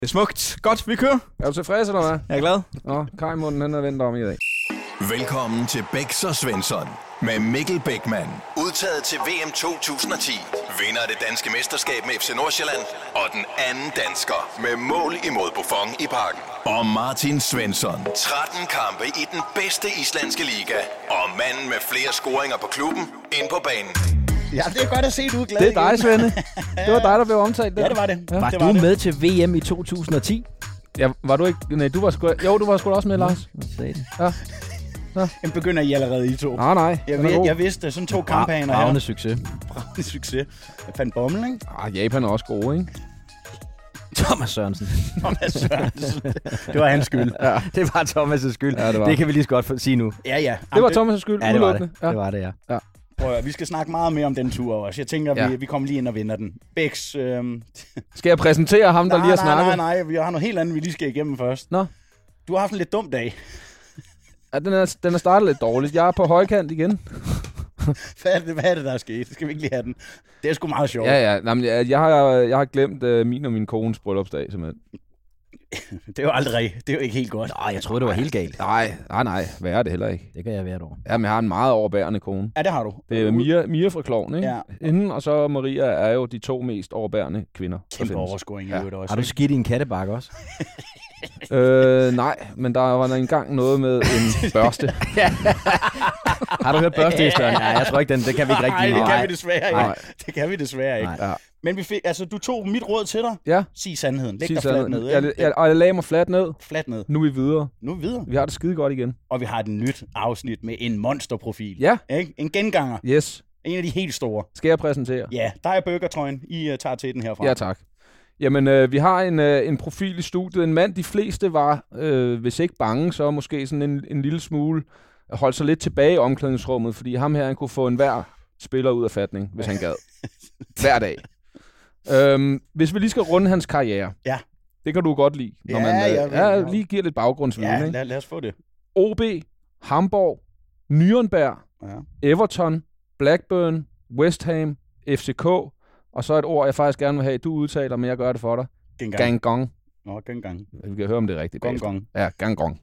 Det er smukt. Godt, vi kører. Er du tilfreds, eller hvad? Jeg er glad. Nå, Kajmunden, han er vendt om i dag. Velkommen til Bæks og Svensson med Mikkel Bækman. Udtaget til VM 2010. Vinder det danske mesterskab med FC Nordsjælland. Og den anden dansker med mål imod Buffon i Parken. Og Martin Svensson. 13 kampe i den bedste islandske liga. Og manden med flere scoringer på klubben ind på banen. Ja, det er godt at se, du er glad. Det er dig, Svende. Det var dig, der blev omtalt der. Ja, det var det. Ja. Var du med til VM i 2010? Ja, var du ikke? Nej, du var sgu... Jo, du var sgu da også med, Lars. Ja. Den begynder I allerede i to. Nej. Jeg vidste, sådan to kampagner her. Bravende succes. Bravende succes. Jeg fandt bommel, ikke? Japan er også gode, ikke? Thomas Sørensen. Thomas Sørensen. Det var hans skyld. Ja. Det var Thomas' skyld. Ja, det kan vi lige så godt sige nu. Ja. Det var Thomas' skyld. Ja, det var det. Udelukkende. Det var det, ja. Prøv at, vi skal snakke meget mere om den tur også. Jeg tænker, vi kommer lige ind og vinder den. Bæks... Skal jeg præsentere ham, der lige har snakket? Nej. Vi har noget helt andet, vi lige skal igennem først. Nå. Du har haft en lidt dum dag. Ja, den er startet lidt dårligt. Jeg er på højkant igen. Hvad er det, der er sket? Skal vi ikke lige have den? Det er sgu meget sjovt. Ja. Jamen, jeg har glemt min og min kones bryllupsdag, simpelthen. Det er jo aldrig. Det er jo ikke helt godt. Nej, jeg troede, det var helt galt. Nej. Hvad er det heller ikke? Det kan jeg hvert år. Jamen, jeg har en meget overbærende kone. Ja, det har du. Det er Mia fra Kloven, ikke? Ja. Hende og så Maria er jo de to mest overbærende kvinder. Kæmpe overscoring i øvrigt også. Har du skidt i en kattebakke også? Nej, men der var engang noget med en børste. Har du hørt børstehistorien? Ja, jeg tror ikke, det kan vi ikke rigtig. Nej, det kan vi desværre ikke. Nej. Det kan vi desværre ikke. Ja. Men du tog mit råd til dig. Ja. Sig sandheden. Læg dig fladt ned. Jeg lagde mig fladt ned. Fladt ned. Nu er vi videre. Nu er vi videre. Vi har det skide godt igen. Og vi har et nyt afsnit med en monsterprofil. Ja. Ikke? En genganger. Yes. En af de helt store. Skal jeg præsentere? Ja, der er burgertrøjen. I tager til den herfra. Ja, tak. Jamen, vi har en profil i studiet. En mand, de fleste var, hvis ikke bange, så måske sådan en lille smule holdt sig lidt tilbage i omklædningsrummet, fordi ham her, han kunne få enhver spiller ud af fatning, hvis han gad. Hver dag. Hvis vi lige skal runde hans karriere. Ja. Det kan du godt lide, når man lige giver lidt baggrundsviden. Ja, lad os få det. OB, Hamburg, Nürnberg, Everton, Blackburn, West Ham, FCK, og så et ord, jeg faktisk gerne vil have, du udtaler, men jeg gør det for dig. Gangong. Nå, Gangong. Vi kan høre, om det er rigtigt. Gangong. Ja, Gangong.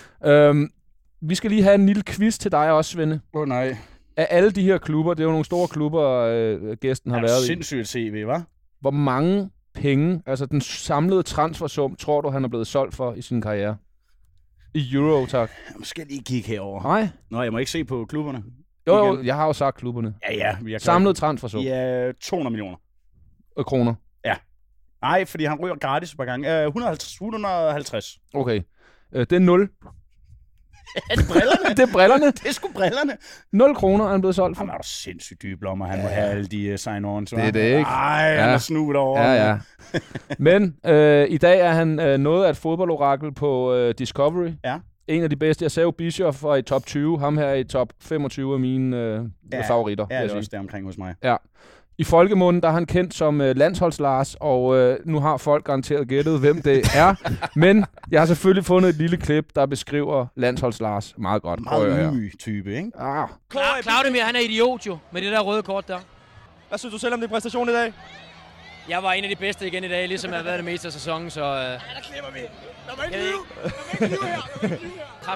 Vi skal lige have en lille quiz til dig også, Svende. Nej. Af alle de her klubber, det er jo nogle store klubber, gæsten har været i. Sindssygt CV, hva'? Hvor mange penge, altså den samlede transfersum, tror du, han er blevet solgt for i sin karriere? I euro, tak. Jeg skal lige kigge herover. Nej. Nå, jeg må ikke se på klubberne. Jo, jeg har jo sagt klubberne. Ja. Samlet transfersum. Ja, 200 millioner. Kroner. Ja. Nej, fordi han ryger gratis et par gange. 150. Okay. Det er 0. Er det brillerne? Det er brillerne. Det er sgu brillerne. 0 kroner er han blevet solgt for. Han er jo sindssygt dyb lommer, han må have alle de sign-ons. Det er det, ikke? Nej, han er snudt over. Ja. Men i dag er han noget af et fodboldorakel på Discovery. Ja. En af de bedste. Jeg sagde jo Bischoff var i top 20. Ham her er i top 25 af mine favoritter. Ja, det er også der omkring hos mig. Ja. I folkemunden der er han kendt som landsholdslars, og nu har folk garanteret gættet, hvem det er. Men jeg har selvfølgelig fundet et lille klip, der beskriver landsholdslars meget godt. Meget ny type, ikke? Claudemir, han er idiot jo, med det der røde kort der. Hvad synes du selv om din præstation i dag? Jeg var en af de bedste igen i dag, ligesom jeg har været det meste af sæsonen, så... Ja, der klipper vi. Der var ikke lyve her.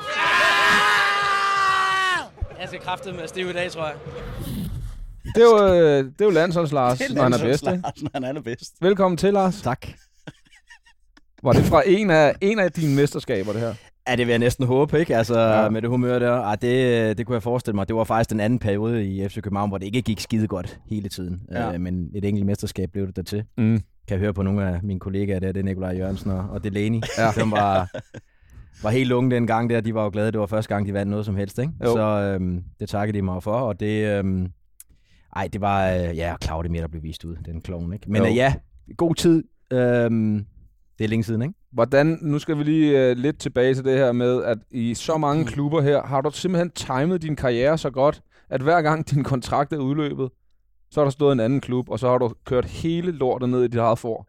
Jeg skal kraftedeme med stive i dag, tror jeg. Det er jo landsholdslars, når han er bedst, ikke? Når han er allerbedst. Velkommen til, Lars. Tak. Var det fra en af dine mesterskaber, det her? Ja, det vil jeg næsten håbe, ikke? Altså, med det humør der. Det kunne jeg forestille mig. Det var faktisk den anden periode i FC København, hvor det ikke gik skide godt hele tiden. Ja. Men et enkelt mesterskab blev det dertil. Mm. Kan høre på nogle af mine kollegaer der, det er Nikolaj Jørgensen og Delaney. Ja. Som var helt unge dengang der. De var jo glade, det var første gang, de vandt noget som helst, ikke? Jo. Så det takkede de mig for, og det... det var Claudemir, der blev vist ud, den klovn, ikke? Men god tid. Det er længe siden, ikke? Hvordan, nu skal vi lige lidt tilbage til det her med, at i så mange klubber her, har du simpelthen timet din karriere så godt, at hver gang din kontrakt er udløbet, så har der stået en anden klub, og så har du kørt hele lortet ned i dit eget for.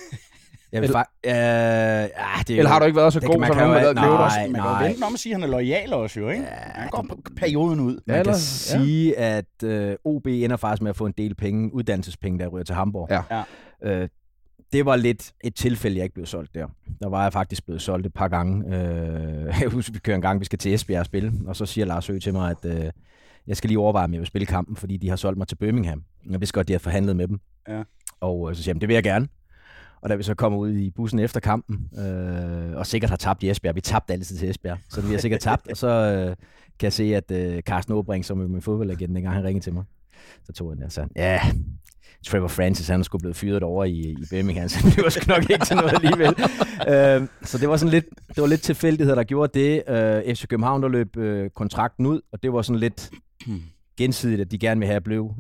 Eller har du ikke været så god, som nogen har været glædet? Man kan jo vente om at sige, at han er loyal også, jo, ikke? Han går perioden ud. Man kan sige, at OB ender faktisk med at få en del penge, uddannelsespenge, der ryger til Hamburg. Ja. det var lidt et tilfælde, jeg ikke blev solgt der. Der var jeg faktisk blevet solgt et par gange. Jeg husker, vi kører en gang, vi skal til Esbjerg og spille, og så siger Lars Høgh til mig, at jeg skal lige overveje, om jeg vil spille kampen, fordi de har solgt mig til Birmingham. Jeg vidste godt, de har forhandlet med dem. Ja. Og så siger jeg, det vil jeg gerne. Og da vi så kommer ud i bussen efter kampen, og sikkert har tabt i Esbjerg, vi tabte altid til Esbjerg, så vi har sikkert tabt, og så kan jeg se, at Carsten Åbring, som er min fodboldagent, dengang han ringede til mig, så tog han og sagde, ja, Trevor Francis, han skulle blevet fyret over i Birmingham, så det var sgu nok ikke til noget alligevel. Så det var sådan lidt tilfældighed, der gjorde det. FC København, der løb kontrakten ud, og det var sådan lidt gensidigt, at de gerne ville have blev.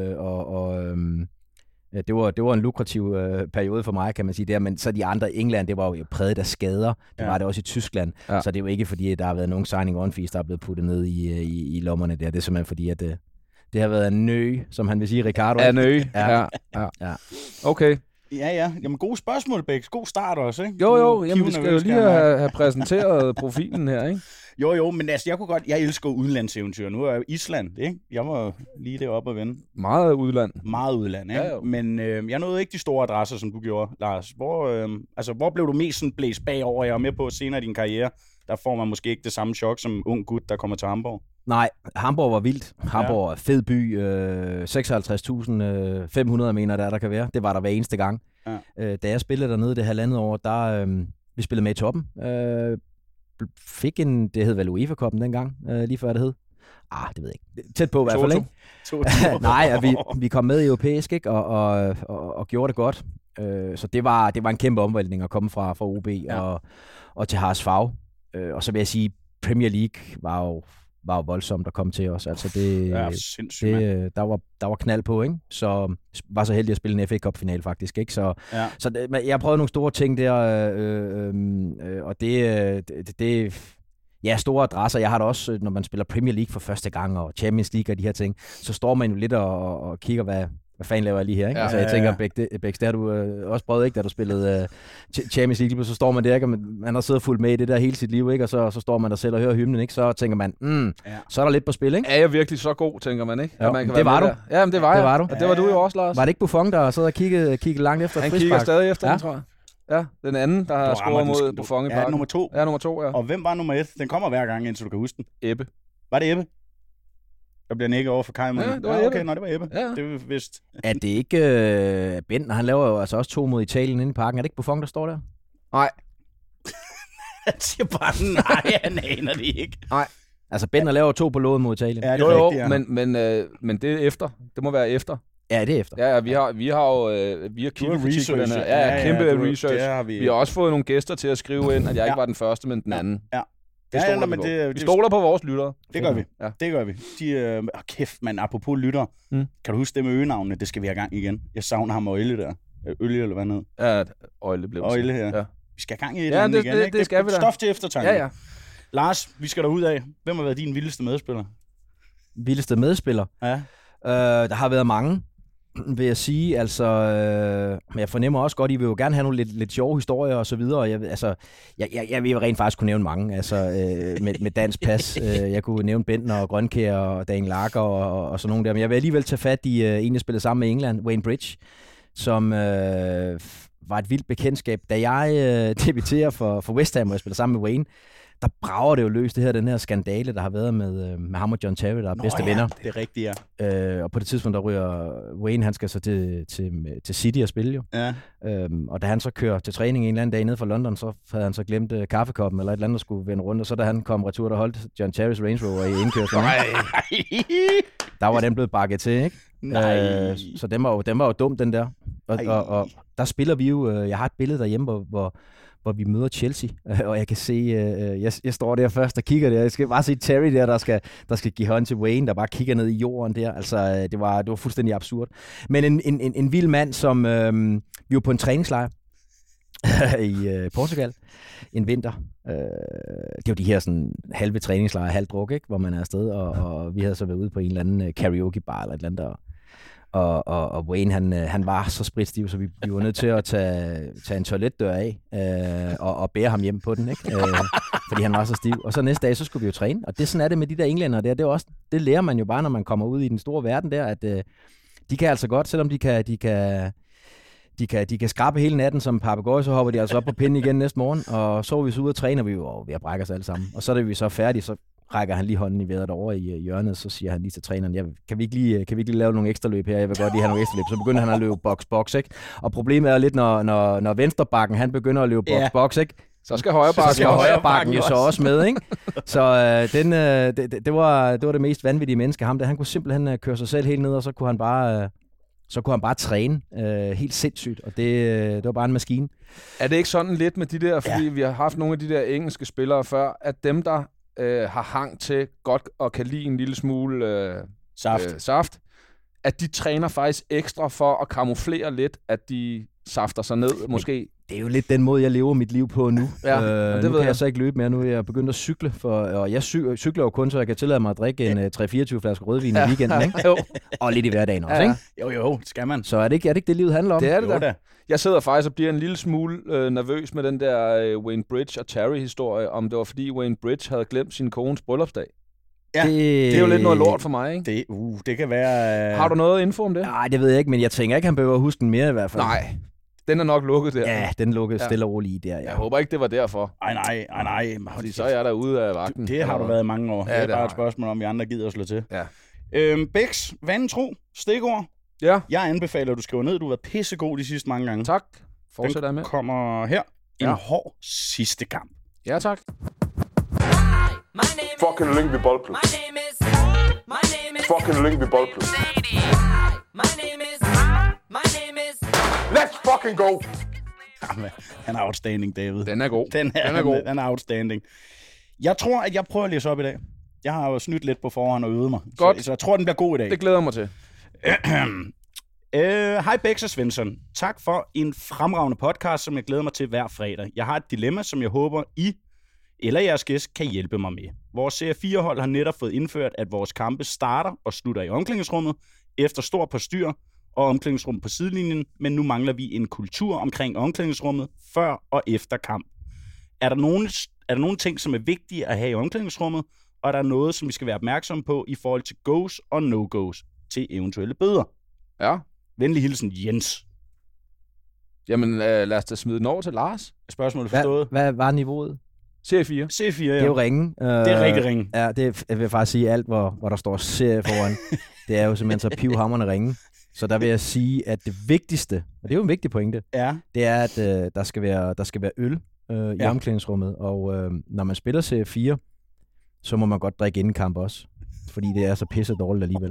Det var en lukrativ periode for mig, kan man sige der, men så de andre i England, det var jo præget af skader. Det var det også i Tyskland, så det er jo ikke fordi, at der har været nogen signing on fees, der er blevet puttet ned i lommerne der. Det er simpelthen fordi, at det har været en nø, som han vil sige, Ricardo. Ja, nø. Ja. Okay. Ja. Jamen, gode spørgsmål, Bæk. God start også, ikke? Jo. Jamen, vi skal jo lige have præsenteret profilen her, ikke? Jo, men altså, jeg elsker udlandseventyr. Nu er jeg i Island, ikke? Jeg var lige deroppe og vende. Meget udland. Meget udland, ikke? Ja, men jeg nåede ikke de store adresser, som du gjorde, Lars. Hvor blev du mest sådan blæst bagover? Jeg er med på senere i din karriere. Der får man måske ikke det samme chok som ung gut, der kommer til Hamburg. Nej, Hamburg var vildt. Hamburg er fed by. 56.500 mener der kan være. Det var der hver eneste gang. Ja. Da jeg spillede dernede det halvandet år, der vi spillede med i toppen. Fik det hed vel UEFA-koppen dengang, lige før det hed. Det ved jeg ikke. Tæt på i hvert fald, ikke? Nej, vi kom med i europæisk, ikke? Og gjorde det godt. Så det var en kæmpe omvæltning at komme fra OB og til HSV. Og så vil jeg sige, Premier League var jo voldsomt at komme til os. Altså der var knald på, ikke? Så var så heldig at spille en FA Cup-final faktisk, ikke? Så jeg prøvede nogle store ting der, og det store adresser. Jeg har da også, når man spiller Premier League for første gang, og Champions League og de her ting, så står man jo lidt og kigger, hvad fanden laver jeg lige her, ikke? Altså, jeg tænker, Bæks, der har du også prøvet, ikke? Da du spillede Champions League, så står man der, ikke? Man har siddet fuldt med i det der hele sit liv, ikke? Og så står man der selv og hører hymnen, ikke? Så tænker man, så er der lidt på spil, ikke? Er jeg virkelig så god, tænker man, ikke? Jo, man kan det var du. Ja, men det var jeg. Det var du. Og det var du jo også, Lars. Var det ikke Buffon, der sad og kiggede langt efter Han frispark? kigger stadig efter den, tror jeg. Ja, den anden, der har scoret mod Buffon i parken. Ja, nummer 2. Ja, nummer 2, ja. Og hvem var nummer 1? Den kommer hver gang, indtil du kan huske den. Ebbe. Var det Ebbe? Der bliver nikket over for Kajman. Ja, det var Ebbe. Okay, det var Ebbe. Ja. Det er vist. Er det ikke Bentner? Han laver jo altså også 2 mod Italien inde i parken. Er det ikke Buffon, der står der? Nej. Han siger bare, nej, han aner det ikke. Nej. Altså, Bentner laver 2 på låden mod Italien. Ja, det er rigtigt, ja. Men det er efter. Det må være efter. Ja, det er efter. Ja, vi har jo kildekritik på den her. Ja, kæmpe research. Vi har også fået nogle gæster til at skrive ind, at jeg ikke var den første, men den anden. Ja. Vi stoler på vores lyttere. Det gør vi. Ja. Det gør vi. Kæft, mand, apropos lyttere. Kan du huske det med øgenavnene? Det skal vi have gang igen. Jeg savner ham og Ølle der. Ølle, eller hvad noget? Ja, Ølle blev det. Ølle her. Ja. Vi skal have gang i det igen. Det skal vi da. Stof til eftertanke. Ja. Lars, vi skal derud af. Hvem har været din vildeste medspiller? Vildeste medspiller? Ja. Der har været mange, vil jeg sige. Altså, jeg fornemmer også godt, I vil jo gerne have nogle lidt sjove historier og så videre. Jeg vil jo rent faktisk kunne nævne mange, altså med dansk pas. Jeg kunne nævne Bentner og Grønkjær og Daniel Lager og sådan nogle der. Men jeg vil alligevel tage fat i en, jeg spillede sammen med England, Wayne Bridge, som var et vildt bekendtskab. Da jeg debuterer for West Ham, og jeg spiller sammen med Wayne, der brager det jo løs, den her skandale, der har været med ham og John Terry, der er bedste venner. Det er rigtigt, ja. Og på det tidspunkt, der ryger Wayne, han skal så til City og spille jo. Ja. Og da han så kører til træning en eller anden dag nede fra London, så havde han så glemt kaffekoppen eller et eller andet, der skulle vende rundt, og så da han kom retur, der holdt John Terrys Range Rover i indkørslen. Der var den blevet bakket til, ikke? Nej. Så den var jo dum, den der. Og der spiller vi jo, jeg har et billede derhjemme, hvor vi møder Chelsea, og jeg kan se, jeg står der først og kigger der. Jeg skal bare se Terry der, der skal give hånd til Wayne, der bare kigger ned i jorden der. Altså, det var fuldstændig absurd. Men en vild mand, som vi var på en træningslejr i Portugal en vinter. Det var de her sådan halve træningslejre, halv druk, ikke? Hvor man er afsted, og vi havde så været ude på en eller anden karaoke-bar eller et eller andet der. Og Wayne, han var så spritstiv, så vi var nødt til at tage en toiletdør af og bære ham hjem på den, ikke? Fordi han var så stiv. Og så næste dag, så skulle vi jo træne. Og det sådan er det med de der englænder der. Det lærer man jo bare, når man kommer ud i den store verden der, at de kan altså godt, selvom de de kan skrabe hele natten som papegøje, så hopper de altså op på pinden igen næste morgen, og så er vi så ude og træne, og vi er jo ved at brække os alle sammen. Og så er vi så færdige, så rækker han lige hånden i vejret over i hjørnet, så siger han lige til træneren, kan vi ikke lige lave nogle ekstra løb her? Jeg vil godt lige have nogle ekstra løb. Så begynder han at løbe box, ikke? Og problemet er lidt, når venstrebakken, han begynder at løbe box, ikke? Så skal højrebakken jo så også med, ikke? Så det var det mest vanvittige menneske, ham der. Han kunne simpelthen køre sig selv helt ned, og så kunne han bare træne helt sindssygt, og det var bare en maskine. Er det ikke sådan lidt med de der, fordi vi har haft nogle af de der engelske spillere før, at dem, der har hang til godt og kan lide en lille smule saft, at de træner faktisk ekstra for at kamuflere lidt, at de safter sig ned, måske? Det er jo lidt den måde, jeg lever mit liv på nu. Ja, nu kan jeg så ikke løbe mere. Nu er jeg begyndt at cykle, og jeg cykler jo kun, så jeg kan tillade mig at drikke en 3-24 flasker rødvin i weekenden, ikke? Jo. Og lidt i hverdagen også, ikke? Jo, det skal man. Så er det ikke det, livet handler om? Det er det da. Jeg sidder faktisk og bliver en lille smule nervøs med den der Wayne Bridge og Terry-historie, om det var fordi Wayne Bridge havde glemt sin kones bryllupsdag. Ja. Det er jo lidt noget lort for mig, ikke? Det kan være... Har du noget info om det? Nej, det ved jeg ikke, men jeg tænker ikke, han behøver at huske den mere i hvert fald. Nej, den er nok lukket der. Ja, den lukkede stille og roligt der. Ja. Jeg håber ikke, det var derfor. Nej. Fordi så er jeg derude af vagten. Det har du været i mange år. Ja, det er bare et spørgsmål, om vi andre gider at slå til. Ja. Bex, vanen tro, stikord. Ja. Jeg anbefaler, at du skriver ned. Du har været pissegod de sidste mange gange. Tak. Fortsæt med. Den kommer her. En hård sidste kamp. Ja, tak. Fucking Lyngby Boldklub. Fucking Lyngby Boldklub. Let's fucking go! Jamen, han er outstanding, David. Den er god. Den er god. Den er outstanding. Jeg tror, at jeg prøver at læse op i dag. Jeg har jo snydt lidt på forhånd og øvet mig. Godt. Så jeg tror, den bliver god i dag. Det glæder mig til. Hej Bex og Svensson. Tak for en fremragende podcast, som jeg glæder mig til hver fredag. Jeg har et dilemma, som jeg håber, I eller jeres gæst kan hjælpe mig med. Vores Serie 4-hold har netop fået indført, at vores kampe starter og slutter i omklædningsrummet efter stor postyr og omklædningsrum på sidelinjen, men nu mangler vi en kultur omkring omklædningsrummet før og efter kamp. Er der nogle ting, som er vigtige at have i omklædningsrummet, og er der noget, som vi skal være opmærksomme på i forhold til goes og no-goes til eventuelle bøder? Ja. Venlig hilsen, Jens. Jamen, lad os da smide den over til Lars. Spørgsmålet forstået. Hvad var niveauet? Serie 4. Serie 4, ja. Det er jo ringe. Det er rigtig ringe. Ja, jeg vil faktisk sige alt, hvor der står serie foran. Det er jo simpelthen så pivhamrende ringe. Så der vil jeg sige, at det vigtigste, og det er jo en vigtig pointe, det er, at der skal være øl i omklædningsrummet. Og når man spiller serie 4, så må man godt drikke inden kamp også. Fordi det er så pisse dårligt alligevel.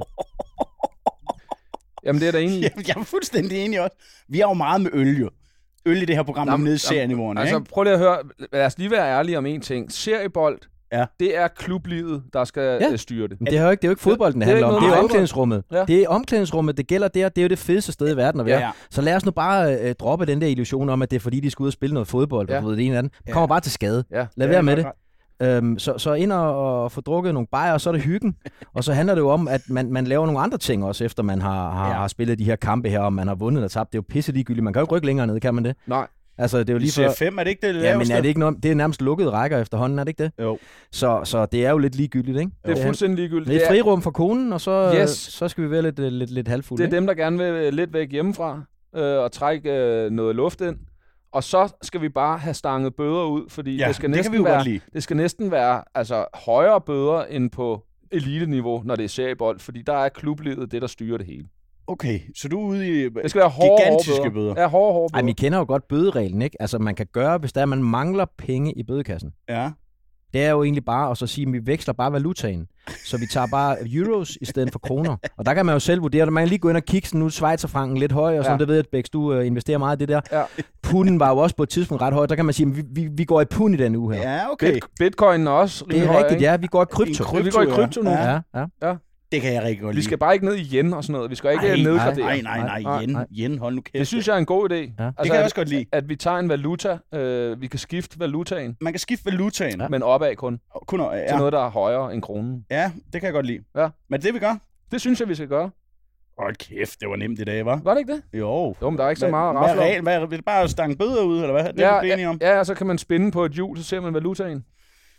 Jamen, det er da enig i. Jeg er fuldstændig enig også. Vi har jo meget med øl, jo. Øl i det her program, nede i serieniveauerne, altså, ikke? prøv lige at høre. Lad os lige være ærlige om en ting. Seriebold, det er klublivet, der skal styre det. Men det er jo ikke fodbolden, det handler om. Det er jo omklædningsrummet. Ja. Det er omklædningsrummet, det gælder der. Det er jo det fedeste sted i verden at være. Ja. Så lad os nu bare droppe den der illusion om, at det er fordi, de skal ud og spille noget fodbold. Ja. Det ene eller andet. Kommer bare til skade. Ja. Lad være med det. Så ind og få drukket nogle bajer, og så er det hyggen. Og så handler det jo om, at man laver nogle andre ting også, efter man har spillet de her kampe her, og man har vundet eller tabt. Det er jo pisse ligegyldigt. Man kan jo ikke rykke længere ned, kan man det? Nej. Altså, det er jo lige før... 5 er det ikke det laveste? Ja, men er det ikke noget... Det er nærmest lukkede rækker efterhånden, er det ikke det? Jo. Så det er jo lidt ligegyldigt, ikke? Det er fuldstændig ligegyldigt. Lidt frirum for konen, og så skal vi være lidt halvfulde. Det er dem, der gerne vil lidt væk hjemmefra, og trække noget luft ind. Og så skal vi bare have stanget bøder ud, fordi det skal næsten være altså, højere bøder end på eliteniveau, når det er seriebold, fordi der er klublivet det, der styrer det hele. Okay, så du er ude i det skal være gigantiske bøder. Ja, hårde bøder. Ej, vi kender jo godt bødereglen, ikke? Altså, man kan gøre, hvis man mangler penge i bødekassen. Ja. Det er jo egentlig bare at så sige, at vi veksler bare valutaen. Så vi tager bare euros i stedet for kroner. Og der kan man jo selv vurdere, at man kan lige gå ind og kigge sådan nu schweizerfranken lidt høj, og sådan, det ved jeg, Bex, du investerer meget i det der. Ja. Punden var jo også på et tidspunkt ret høj, der kan man sige, at vi går i pund i den uge her. Ja, okay. Bitcoin er også det er høj, rigtigt, ja. Vi går i krypto. Vi går i krypto nu. Ja. Det kan jeg rigtig godt lide. Vi skal bare ikke ned i yen og sådan noget. Vi skal ikke nedgradere. Nej. Yen, hold nu kæft. Det synes jeg er en god idé. Ja. Altså, det kan jeg også godt lide. At vi tager en valuta. Vi kan skifte valutaen. Man kan skifte valutaen. Men opad kun. Til noget, der er højere end kronen. Ja, det kan jeg godt lide. Ja. Men det vi gør? Det synes jeg, vi skal gøre. Hold kæft, det var nemt i dag, hva'? Var det ikke det? Jo. Men der er ikke så meget at rafle om. Vil det bare stange bøder ud, eller hvad? Det er vi enige om. Ja, og så kan man spænde på et hjul, så ser man valutaen.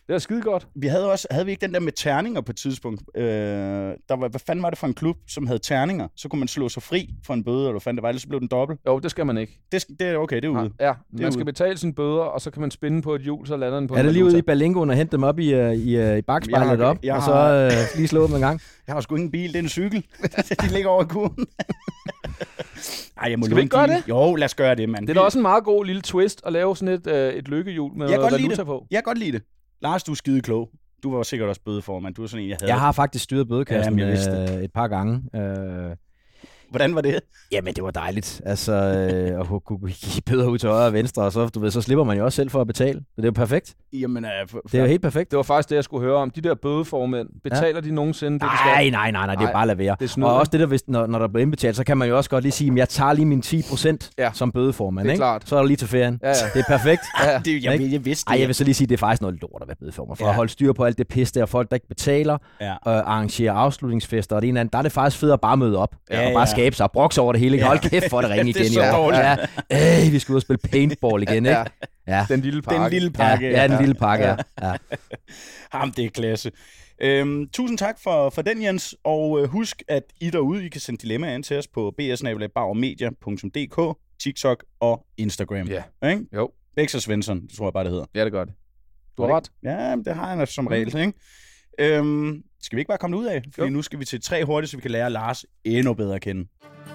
Det er skide godt. Vi havde vi ikke den der med terninger på et tidspunkt? Hvad fanden var det for en klub, som havde terninger? Så kunne man slå sig fri for en bøde, eller hvad fanden det var, ellers så blev den dobbelt. Jo, det skal man ikke. Det er okay, det er ude. Ja, man skal betale sine bøder, og så kan man spinde på et hjul, så lander den på Er det lige ude i Berlingoen og hente dem op i bakspejlet op, og så lige slå dem en gang? Jeg har sgu ingen bil, det er en cykel. De ligger over i kurven. Ej, jeg må skal vi ikke gøre det? Jo, lad os gøre det, mand. Det er da også en meget god lille twist at lave sådan et lykkehjul med noget valuta på. Jeg kan godt lide det. Lars, du er skide klog. Du var sikkert også bødeformand. Du er sådan en, jeg havde. Jeg har faktisk styret bødekassen et par gange. Hvordan var det? Jamen, det var dejligt. Altså, at kunne give bøder ud til højre og venstre, og så slipper man jo også selv for at betale. Så det er jo perfekt. Jamen, det er jo helt perfekt. Det var faktisk det, jeg skulle høre om. De der bødeformænd, betaler de nogensinde det, de skal? Nej, det er bare at lade være. Det og også det der, når der bliver indbetalt, så kan man jo også godt lige sige, at jeg tager lige mine 10% som bødeformand. Det er ikke? klart. Så er der lige til ferien. Ja. Det er perfekt. Jeg vidste det. Jeg vil så lige sige, at det er faktisk noget lort at være bødeformand. For at holde styr på alt det pis der, folk der ikke betaler, og arrangere afslutningsfester og det ene andet. Der er det faktisk fedt at bare møde op og bare skabe sig og brokse over det hele. Hold kæft for det ringe igen i år. Vi skal ud og spille paintball igen, ikke? Ja. Den lille pakke. Den lille pakke, ja. Jamen, det er klasse. Tusind tak for den, Jens. Og husk, at I derude, I kan sende dilemmaer ind til os på bs@bauermedia.dk, TikTok og Instagram. Ja. Ikke? Jo. Bæks og Svensson, det tror jeg bare, det hedder. Ja, det gør det. Du har ret. Ja, det har jeg som regel, ikke? Skal vi ikke bare komme ud af? Fordi nu skal vi til 3 hurtigt, så vi kan lære Lars endnu bedre at kende.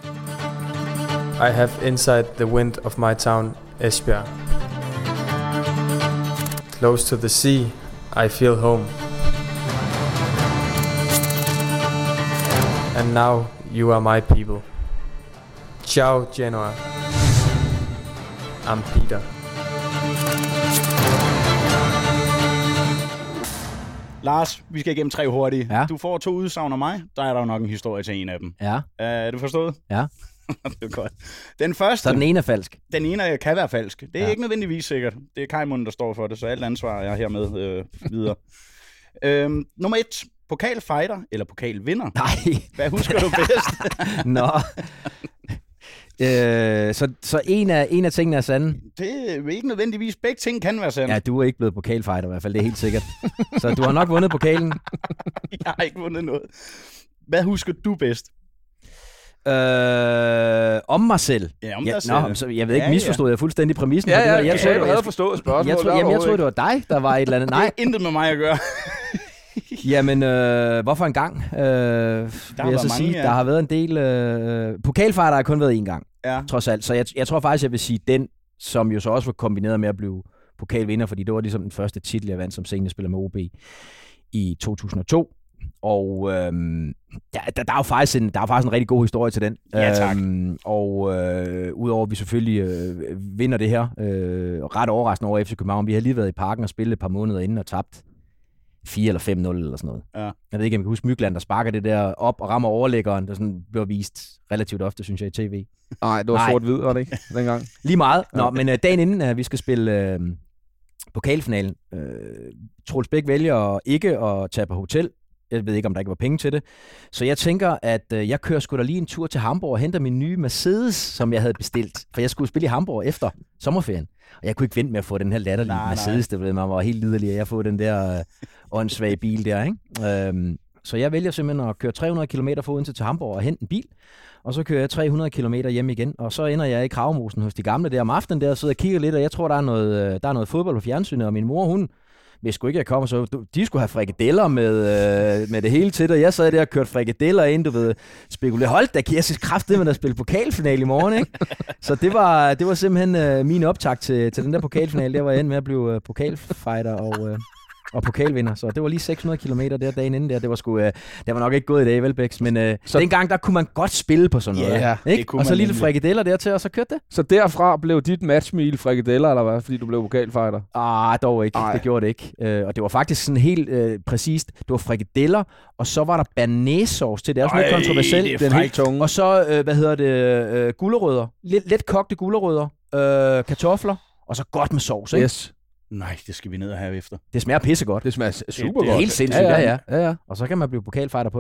I have inside the wind of my town, Esbjerg. Close to the sea, I feel home. And now you are my people. Ciao, Genoa. I'm Peter. Lars, vi skal igennem 3 hurtige. Ja. Du får 2 udsagn af mig. Der er der jo nok en historie til en af dem. Ja. Er du forstået? Ja. Det er godt. Den første... Så den ene er falsk? Den ene kan være falsk. Det er ikke nødvendigvis sikkert. Det er Kajmund, der står for det, så alt ansvar er hermed videre. Nummer 1. Pokalfighter eller pokalvinder? Nej. Hvad husker du bedst? Nå. Så en af tingene er sande. Det er ikke nødvendigvis. Begge ting kan være sande. Ja, du er ikke blevet pokalfighter i hvert fald, det er helt sikkert. Så du har nok vundet pokalen. Jeg har ikke vundet noget. Hvad husker du bedst? Om mig selv. Ja, om dig selv. Nå, så jeg ved ikke, misforstod jeg fuldstændig præmissen? Jeg havde forstået spørgsmålet. Jeg troede, det var dig, der var et eller andet. Nej. Det er intet med mig at gøre. Jamen, hvorfor en gang? Vil jeg så sige, der har været en del... Pokalfighter har kun været en gang, trods alt. Så jeg tror faktisk, jeg vil sige den, som jo så også var kombineret med at blive pokalvinder, fordi det var ligesom den første titel, jeg vandt som seniorspiller med OB i 2002. Og der er jo faktisk en rigtig god historie til den. Ja, tak. Udover at vi selvfølgelig vinder det her ret overraskende over FC København. Vi har lige været i parken og spillet et par måneder inden og tabt 4 eller 5-0 eller sådan noget. Ja. Jeg ved ikke, om jeg kan huske Mygland, der sparker det der op og rammer overlæggeren, der sådan bliver vist relativt ofte, synes jeg, i tv. Nej, det var sort-hvid, var det ikke, dengang? Lige meget. Nå, men dagen inden vi skal spille pokalfinalen, Troels Bæk vælger ikke at tage på hotel. Jeg ved ikke, om der ikke var penge til det. Så jeg tænker, at jeg kører sgu da lige en tur til Hamburg og henter min nye Mercedes, som jeg havde bestilt. For jeg skulle spille i Hamburg efter sommerferien. Og jeg kunne ikke vente med at få den her latterlige Mercedes. Det ved man var helt liderlig, at jeg får den der åndssvage bil der. Ikke? Så jeg vælger simpelthen at køre 300 km fra Odense til Hamburg og hente en bil. Og så kører jeg 300 km hjem igen. Og så ender jeg i Kravemosen hos de gamle der om aftenen der, og sidder og kigger lidt, og jeg tror, der er noget fodbold på fjernsynet, og min mor, hun hvis sgu ikke jeg kommer, så de skulle have frikadeller med det hele til dig. Jeg sad der og kørte frikadeller ind, du ved, spekulerede. Hold da, jeg synes kraftedeme at spille pokalfinale i morgen, ikke? Så det var simpelthen min optakt til den der pokalfinale. Der var jeg med at blive pokalfighter og pokalvinder. Så det var lige 600 kilometer der dagen inden der. Det var nok ikke gået i dag, vel, Bæks? Men dengang, der kunne man godt spille på sådan noget. Ja, ikke? Og så lille frikadeller dertil, og så kørte det. Så derfra blev dit matchmeal frikadeller, eller hvad? Fordi du blev pokalfighter? Dog ikke. Det gjorde det ikke. Og det var faktisk sådan helt præcist. Det var frikadeller, og så var der banæssauce til. Det er også noget kontroversielt. Den helt tunge. Og så, gulerødder. Let kogte gulerødder. Kartofler. Og så godt med sovs, ikke? Yes. Nej, det skal vi ned og have efter. Det smager pissegodt. Det smager super godt. Det er helt sindssygt, ja. Og så kan man blive pokalfighter på den også.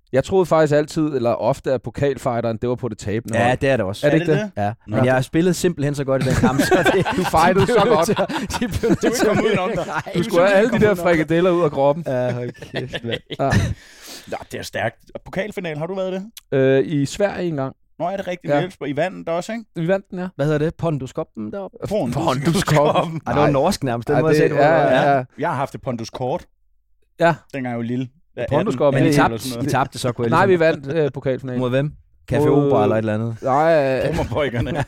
Jeg troede faktisk altid, eller ofte, at pokalfighteren, det var på det tabende. Ja, det er det også. Er det ikke det? Ja, men jeg har spillet simpelthen så godt i den kamp, så det, Du fightede så godt. Du ikke komme udenom dig. Du skulle have alle de der frikadeller ud af kroppen. Ja, hold kæft, mand. Nå, det er stærkt. Pokalfinal, har du været det? I Sverige engang. Nå, er det rigtigt? Ja. I vandet også, ikke? Vi vandt den, ja. Hvad hedder det? Ponduskoppen deroppe? Ponduskoppen. Ej, det var norsk nærmest. Den Ej, må jeg det- se, det var. ja. Jeg har haft det Ponduskort, Ja, dengang jeg var lille. Ponduskoppen. Men I 18 eller sådan tabte, noget. så kunne jeg nej, vi ligesom... vandt pokalfinalen. Mod hvem? Café Opera eller et eller andet? Nej, Hummerbrøkkerne.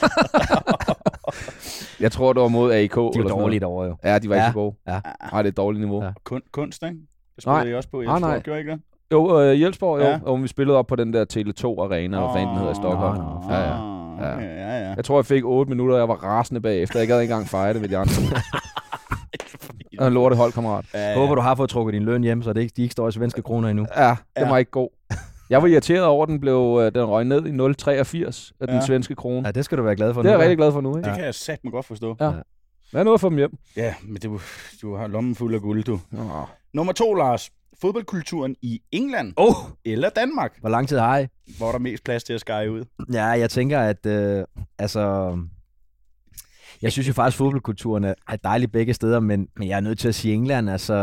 jeg tror, det var mod AIK. De var dårligt over, jo. Ja, de var ikke så gode. Ja. Nej, det er et dårligt niveau. Ja. Kunst, ikke? Det Nej. spillede I også på i Nej, nej. Elsborg, gjorde I ikke det? Jo, Jelsborg, jo. Ja. Og vi spillede op på den der Tele2 Arena, hvad fanden den hedder i Stockholm. Ja, ja. Ja. Okay, ja. Jeg tror, jeg fik 8 minutter, og jeg var rasende bagefter. Jeg gad ikke engang fejre det ved de andre. Og en lortet holdkammerat. Håber, du har fået trukket din løn hjem, så de ikke står i svenske kroner endnu. Ja, den var ikke god. Jeg var irriteret over, at den røg ned i 0,83 af den svenske krone. Ja, det skal du være glad for. Det er nu, jeg rigtig glad for nu, ikke? Det kan jeg satme godt forstå. Ja. Hvad er noget at få dem hjem? Ja, men du har lommen fuld af guld, du. Nå. Nummer 2, Lars. Fodboldkulturen i England eller Danmark, Hvor lang tid har I? hvor der er mest plads til at skære ud. Ja, jeg tænker, at jeg synes jo faktisk, at fodboldkulturen er dejlig begge steder, men jeg er nødt til at sige England. Altså,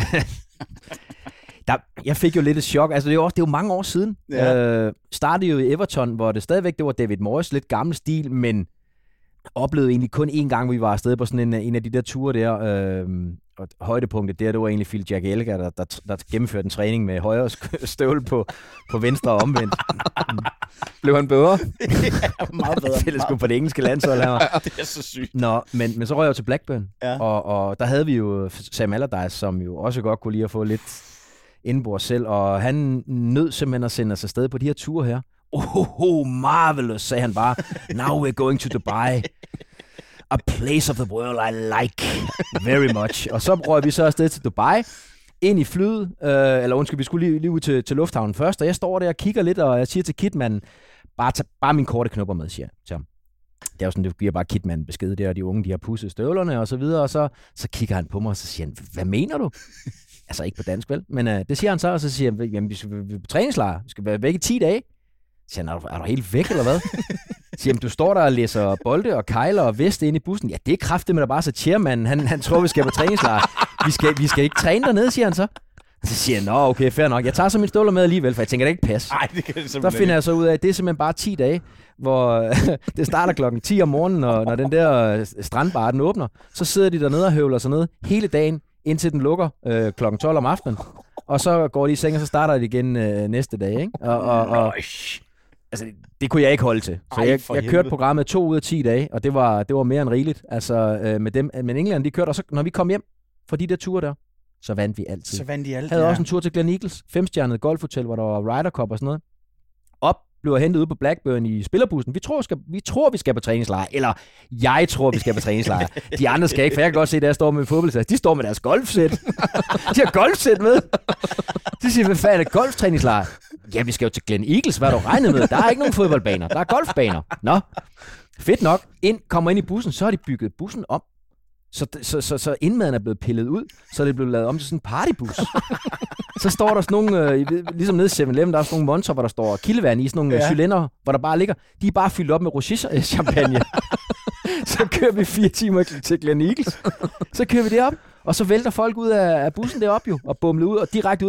jeg fik jo lidt et chok. Altså, det er jo mange år siden. Ja. Startede jo i Everton, hvor det stadigvæk det var David Moyes, lidt gammel stil, men oplevede egentlig kun én gang, vi var afsted på sådan en af de der ture der. Og højdepunktet der, det var egentlig Phil Jack Elgar, der gennemførte en træning med højre støvle på venstre og omvendt. Blev han bedre? Meget bedre. Det er sgu på det engelske landshold her. Det er så sygt. Nå, men så røg jeg jo til Blackburn, Ja. og der havde vi jo Sam Allardyce, som jo også godt kunne lide at få lidt indenbords selv, og han nød simpelthen at sende os afsted på de her ture her. Marvelous, sagde han bare. Now we're going to Dubai. A place of the world I like very much. Og så røg vi så afsted til Dubai, ind i flyet, vi skulle lige ud til lufthavnen først, og jeg står der og kigger lidt, og jeg siger til kitmanden, bare mine korte knopper med, siger jeg til ham. Det er jo sådan, det giver bare kitmanden besked der, og de unge, de har pudset støvlerne og så videre, og så kigger han på mig, og så siger han, hvad mener du? Altså ikke på dansk, vel? Men det siger han så, og så siger han, jamen vi skal på træningslejr, vi skal være væk i 10 dage. Så siger han, er du helt væk, eller hvad? Siger han, du står der og læser bolde og kejler og veste inde i bussen. Ja, det er kraftedeme da bare, så chairmanden, han tror, vi skal på træningslejr. Vi skal ikke træne dernede, siger han så. Så siger han, nå okay, fair nok. Jeg tager så min støvler med alligevel, for jeg tænker, det ikke passe. Nej, det kan det Så simpelthen finder jeg så ud af, at det er simpelthen bare 10 dage, hvor det starter klokken 10 om morgenen, og når den der strandbar, den åbner, så sidder de dernede og høvler sig ned hele dagen, indtil den lukker klokken 12 om aftenen. Og så går de i seng, og så starter de igen næste dag, ikke? Og altså, det kunne jeg ikke holde til. Så jeg kørte programmet 2 ud af 10 dage, og det var mere end rigeligt. Altså, med dem. Men England, de kørte, og så, når vi kom hjem fra de der ture der, så vandt vi altid. Så vandt de altid, Havde også en tur til Glen Eagles, 5-stjernet golfhotel, hvor der var Ryder Cup og sådan noget. Blev hentet ud på Blackburn i spillerbussen. Vi tror, vi skal på træningslejr. Eller jeg tror, vi skal på træningslejr. De andre skal ikke, for jeg kan godt se, at jeg står med fodboldsæt. De står med deres golfsæt. De har golfsæt med. De siger, hvad fanden er golftræningslejr? Ja, vi skal jo til Glen Eagles. Hvad har du regnet med? Der er ikke nogen fodboldbaner. Der er golfbaner. Nå, fedt nok. Kommer ind i bussen, så har de bygget bussen om. Så indmaden er blevet pillet ud, så er det blevet lavet om til sådan en partybus. Så står der sådan nogle, ligesom nede i 7-Eleven, der er sådan nogle monster, hvor der står kildevand i, sådan nogle cylinder, hvor der bare ligger. De er bare fyldt op med rosé-champagne. Så kører vi 4 timer til Glen Eagles. Så kører vi det op, og så vælter folk ud af bussen deroppe jo, og bumler ud, og direkte ud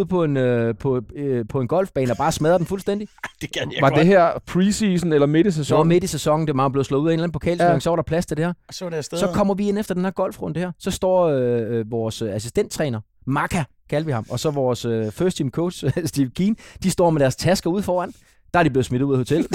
på en golfbane, og bare smadrer den fuldstændig. Det kan jeg Var godt. det her pre-season eller midt i Så sæsonen? midt i sæsonen, det var blevet slået ud af en eller anden pokalturnering, så var der plads til det her. Så var det afsted. Så kommer vi ind efter den her golfrunde her. Så står vores assistenttræner, Maka, kalder vi ham, og så vores first team coach, Steve Keane, de står med deres tasker ude foran. Der er de blevet smidt ud af hotellet.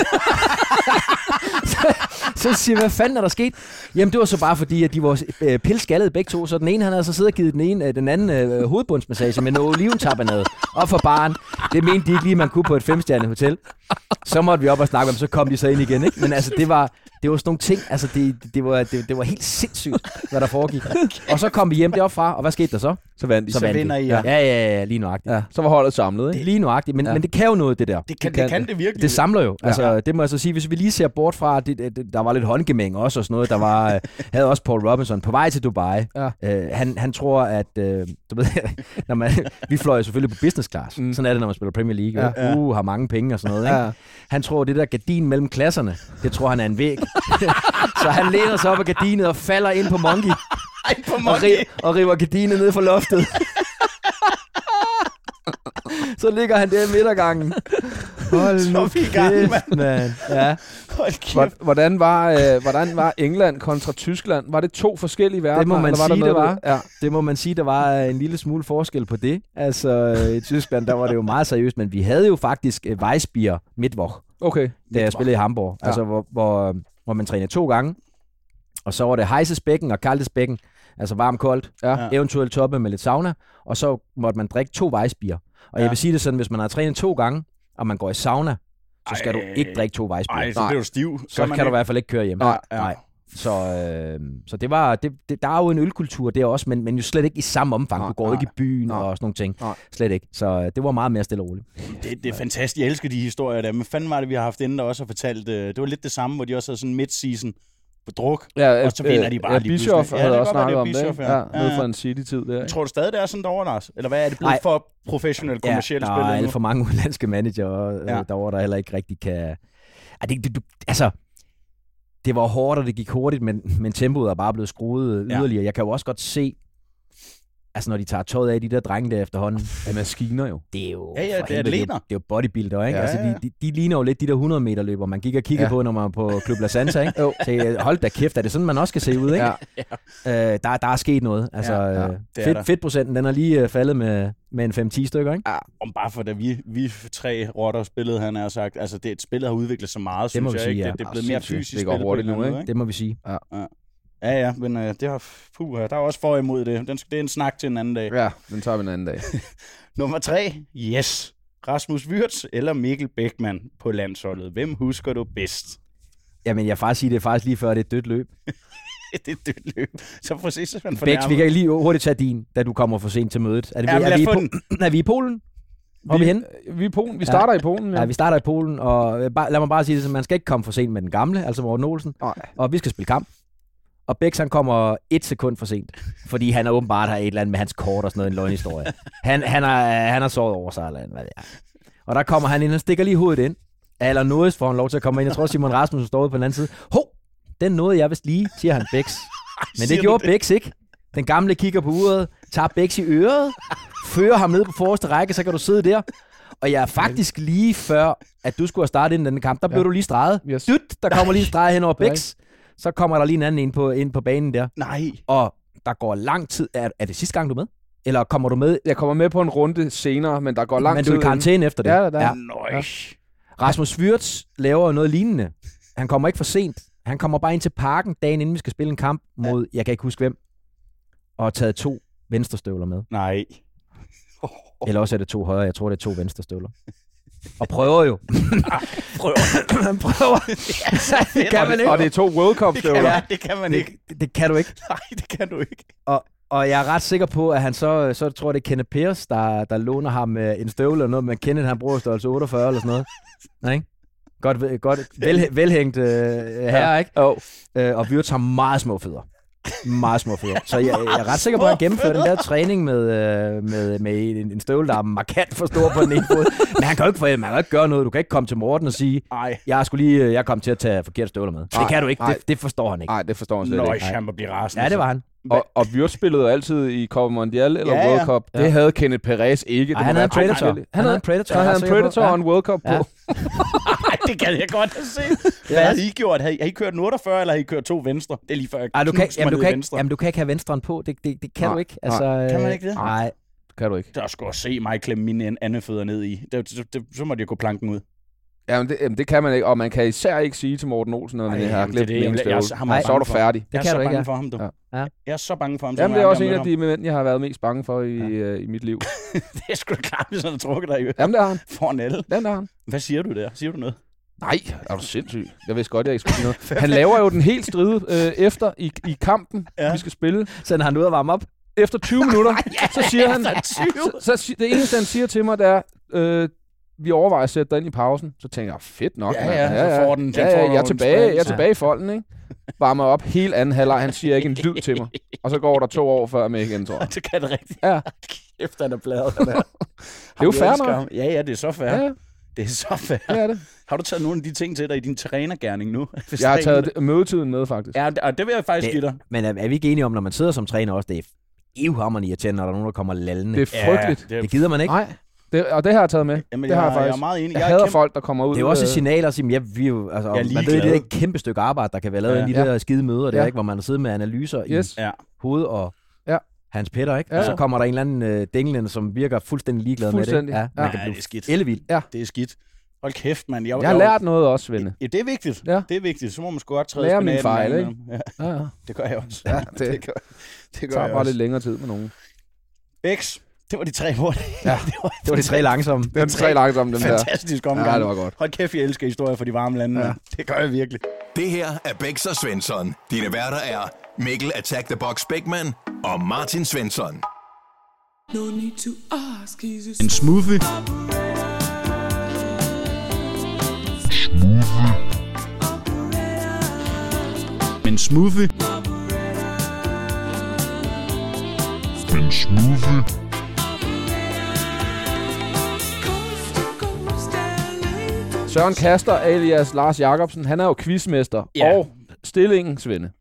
så siger hvad fanden er der sket? Jamen det var så bare fordi, at de var pilskallede begge to, så den ene han havde så siddet og givet den anden hovedbundsmassage med noget oliventabernade op for baren. Det mente de ikke lige, man kunne på et 5-stjernet hotel. Så måtte vi op og snakke om, så kom de så ind igen, ikke? Men altså det var sådan nogle ting, altså det var helt sindssygt, hvad der foregik. Og så kom vi hjem deroppe fra, og hvad skete der så? Så vandt de. Så vinder I, ja. Ja, lige nøjagtigt. Ja, så var holdet samlet, ikke? Det er lige nøjagtigt, men det kan jo noget, det der. Det kan det virkelig. Det samler jo. Altså, det må jeg så sige, hvis vi lige ser bort fra, der var lidt håndgemæng også og sådan noget. Der var, havde også Paul Robinson på vej til Dubai. Ja. Han tror, at du ved, vi fløj selvfølgelig på business class. Sådan er det, når man spiller Premier League. Ja. Har mange penge og sådan noget. Ikke? Ja. Han tror, det der gardin mellem klasserne, det tror han er en væg. Så han læner sig op af gardinet og falder ind på Monkey. Og river gardinet ned fra loftet. Så ligger han der i midtergangen. Hold nu kæft, mand. Ja. Hvordan var England kontra Tyskland? Var det 2 forskellige verdener? Det må man sige, det var. Ja. Det må man sige, der var en lille smule forskel på det. Altså, i Tyskland, der var det jo meget seriøst, men vi havde jo faktisk Weissbier Mittwoch, da jeg spillede i Hamburg. Ja. Altså, hvor man trænede 2 gange. Og så var det heißes Becken og kaltes Becken. Altså varmt-koldt. Ja. Eventuelt toppe med lidt sauna. Og så måtte man drikke 2 Weissbier. Og jeg vil sige det sådan, hvis man har trænet 2 gange, og man går i sauna, så skal du ikke drikke 2 Weissbier. Nej, så bliver du stiv. Så kan du i hvert fald ikke køre hjem. Nej. Så det var, der er jo en ølkultur der også, men jo slet ikke i samme omfang. Du går ikke i byen og sådan nogle ting. Slet ikke. Så det var meget mere stille og roligt. Det er fantastisk. Jeg elsker de historier der. Men fanden var det, vi har haft inden, der også har fortalt. Det var lidt det samme, hvor de også havde sådan mid-season på druk, og så vinder de bare lige pludselig. Bischoff havde også snakket om det. Nede fra en City-tid der. Tror du stadig, det er sådan derovre, Lars? Eller hvad er det blevet for professionelt, kommercielt spil? Der er alt for mange udenlandske manager derovre, der heller ikke rigtig kan... Altså, det var hårdt, og det gik hurtigt, men tempoet er bare blevet skruet yderligere. Jeg kan jo også godt se, altså når de tager tøjet af de der drenge der efterhånden. Ja, maskiner jo. Det er jo... det er jo bodybuilder, ikke? Ja, altså, de ligner jo lidt de der 100 meter løber, man gik og kiggede på, når man var på Club La Santa, ikke? Så hold da kæft, er det sådan, man også skal se ud, ikke? Ja. Der er sket noget. Altså, fedtprocenten, den er lige faldet med en 5-10 stykker, ikke? Ja, om bare for da vi 3 rotter spillede, han har sagt, altså det spillet har udviklet sig meget, synes jeg, ikke? Det er blevet mere fysisk. Det går hurtigt nu, ikke? Det må vi sige. Ja, men det har, der er også for imod det. Det er en snak til en anden dag. Ja, den tager vi en anden dag. Nummer 3. Yes. Rasmus Wirtz eller Mikkel Bäckman på landsholdet. Hvem husker du bedst? Jamen, jeg faktisk sige, det er faktisk lige før, det er et dødt løb. Det er et dødt løb. Så præcis, man Bæks, vi kan lige hurtigt tage din, da du kommer for sent til mødet. Er vi i Polen? Hvor er vi henne? Vi er i Polen. Vi starter i Polen. Ja, vi starter i Polen, og lad mig bare sige det, så man skal ikke komme for sent med den gamle, altså Morten Olsen. Og vi skal spille kamp. Og Bæks, han kommer 1 sekund for sent, fordi han er åbenbart har et eller andet med hans kort og sådan noget, en løgnhistorie. Han har sovet over sig, eller hvad det er. Og der kommer han ind, og stikker lige hovedet ind. Eller noget får han lov til at komme ind. Jeg tror, Simon Rasmussen står ude på den anden side. Den nåede jeg vist lige, siger han Bæks. Men det gjorde Bæks ikke. Den gamle kigger på uret, tager Bæks i øret, fører ham ned på forreste række, så kan du sidde der. Og jeg er faktisk lige før, at du skulle have startet ind i den kamp, der blev du lige streget. Yes. Der kommer lige streget hen over Bæks. Så kommer der lige en anden ind på banen der. Nej. Og der går lang tid. Er det sidste gang, du er med? Eller kommer du med? Jeg kommer med på en runde senere, men der går lang tid. Men du er i karantæne efter det? Ja. Rasmus Wirtz laver jo noget lignende. Han kommer ikke for sent. Han kommer bare ind til parken, dagen inden vi skal spille en kamp mod, jeg kan ikke huske hvem, og har taget 2 venstrestøvler med. Nej. Eller også er det 2 højre. Jeg tror, det er 2 venstrestøvler. Og prøver jo. Han prøver. Det kan man ikke. Og det er 2 World Cup-støvler. Det kan man ikke. Det kan du ikke. Nej, det kan du ikke. Og jeg er ret sikker på, at han så tror jeg, det er Kenneth Pearce, der låner ham en støvle eller noget, men Kenneth, han bruger størrelse 48 eller sådan noget. Nej, ikke? Godt velhængt herre, ikke? Og Wirtz har meget små fødder. Meget små fødder. Så jeg er ret sikker på, at han gennemfører den der træning med en støvle, der er markant for stor på den ene fod. Men han kan jo ikke gøre noget. Du kan ikke komme til Morten og sige, jeg kom til at tage forkerte støvler med. Det kan du ikke. Det forstår han ikke. Nej, det forstår han slet ikke. Han må blive rasende. Ja, det var han. Og Wirtz spillede jo altid i Copa Mondial eller World Cup. Ja. Det havde Kenneth Perez ikke. Han havde en Predator. Han havde en Predator og en World Cup på. Det kan jeg godt have set. Hvad havde I gjort? Har I kørt en 48, eller har I kørt 2 venstre? Det er lige før jeg du kan ikke have venstren på. Det kan du ikke. Altså, kan man ikke det? Nej. Kan du ikke. Der skal også se mig klemme mine anden fødder ned i. Så må de jo gå planken ud. Jamen, det kan man ikke, og man kan især ikke sige til Morten Olsen, når han har glemt en støvle. Så er du færdig. Det kan du ikke. Jeg er så bange for ham, du. Ja. Jeg er så bange for ham. Jamen, det er også en af de mænd, jeg har været mest bange for i mit liv. Det er sgu da klart, hvis han har trukket dig i øret. Jamen, det har han. Foran alle. Den har han. Hvad siger du der? Siger du noget? Nej, er du sindssyg. Jeg vidste godt, jeg ikke skulle sige noget. Han laver jo den helt stride efter i kampen, vi skal spille. Så han har noget at varme op. efter 20 minutter, så siger han... det eneste, han siger til mig, det er... vi overvejer at sætte dig ind i pausen. Så tænker jeg, fedt nok. Så får den. Jeg er tilbage i folden, ikke? Varmer op hele anden halvleg. Han siger ikke en lyd til mig. Og så går der 2 år før mig igen, tror jeg. Det kan det rigtigt. Ja. Efter han er bladet. Det er jo fair nok. Ja, det er så fair. Ja. Det er så fair. Det er det. Har du taget nogle af de ting til dig i din trænergerning nu? Jeg har taget mødetiden med, faktisk. Ja, det vil jeg faktisk give dig. Men er vi ikke enige om, når man sidder som træner også, det er ivhammerende irriterende, når der er nogen, der kommer lallende? Det er frygteligt. Det gider man ikke. Nej. Og det har jeg taget med. Jamen, det har jeg faktisk. Jeg er meget enig. Jeg hader folk, der kommer ud. Det er jo også et signal at sige, vi er jo, altså, man ved, det er et kæmpe stykke arbejde, der kan være lavet i de der skide møder, der, ikke, hvor man har siddet med analyser i hovedet og Hans Petter, ikke? Og så kommer der en eller anden dinglen, som virker fuldstændig ligeglad med det. Ja, man kan blive det er skidt. ellevild. Ja. Det er skidt. Hold kæft, mand. Jeg har lært noget også, Svende. Ja, det er vigtigt. Ja. Det er vigtigt. Så må man sgu godt træde lære mine fejl, ikke? Ja. Det gør jeg også. Ja, det tager bare lidt længere tid med nogen. Bex, det var de 3 ord. Ja, det var de 3 langsomme. Det var de 3 langsomme, dem der. Fantastisk omgang. Ja, det var godt. Hold kæft, jeg elsker historier fra de varme lande. Ja. Det gør jeg virkelig. Det her er Bex og Svensson. Dine værter er Mikkel Attack the Box Bækman og Martin Svensson. En smoothie. En smoothie. En smoothie. Søren Kaster alias Lars Jacobsen, han er jo quizmester. Ja. Og stillingen, Svende.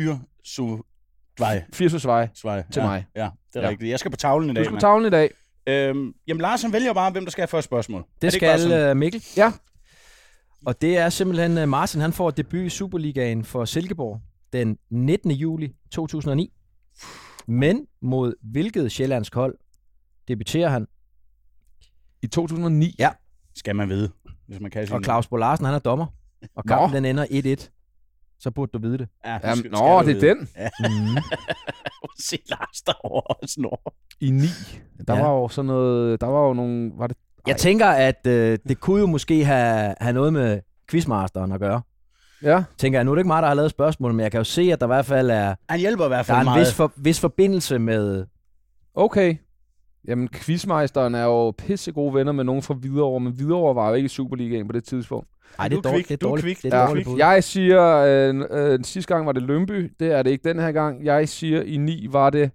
4-7-vej til mig. Ja, det er rigtigt. Jeg skal på tavlen i dag. Du skal på tavlen i dag. Jamen, Lars han vælger bare, hvem der skal have første spørgsmål. Det skal Mikkel. Ja. Og det er simpelthen Martin, han får debut i Superligaen for Silkeborg den 19. juli 2009. Men mod hvilket sjællandsk hold debuterer han? I 2009? Ja. Skal man vide, hvis man kan sige. Og Claus Bo Larsen, han er dommer. Og kampen den ender 1-1. Så burde du vide det. Ja, det er den. Ja. Se Lars derovre også når. I 9. Der var jo sådan noget... Der var jo nogle... Var det... Jeg tænker, at det kunne jo måske have noget med quizmasteren at gøre. Ja. Tænker jeg, nu er det ikke mig, der har lavet spørgsmål, men jeg kan jo se, at der i hvert fald er... Han hjælper i hvert fald meget. Der er en vis forbindelse med... Okay. Jamen, quizmeisteren er jo pissegode venner med nogen fra Hvidovre, men Hvidovre var jo ikke i Superligaen på det tidspunkt. Nej, det er dårligt. Det er dårligt. Jeg siger, sidste gang var det Lyngby. Det er det ikke den her gang. Jeg siger, i 9 var det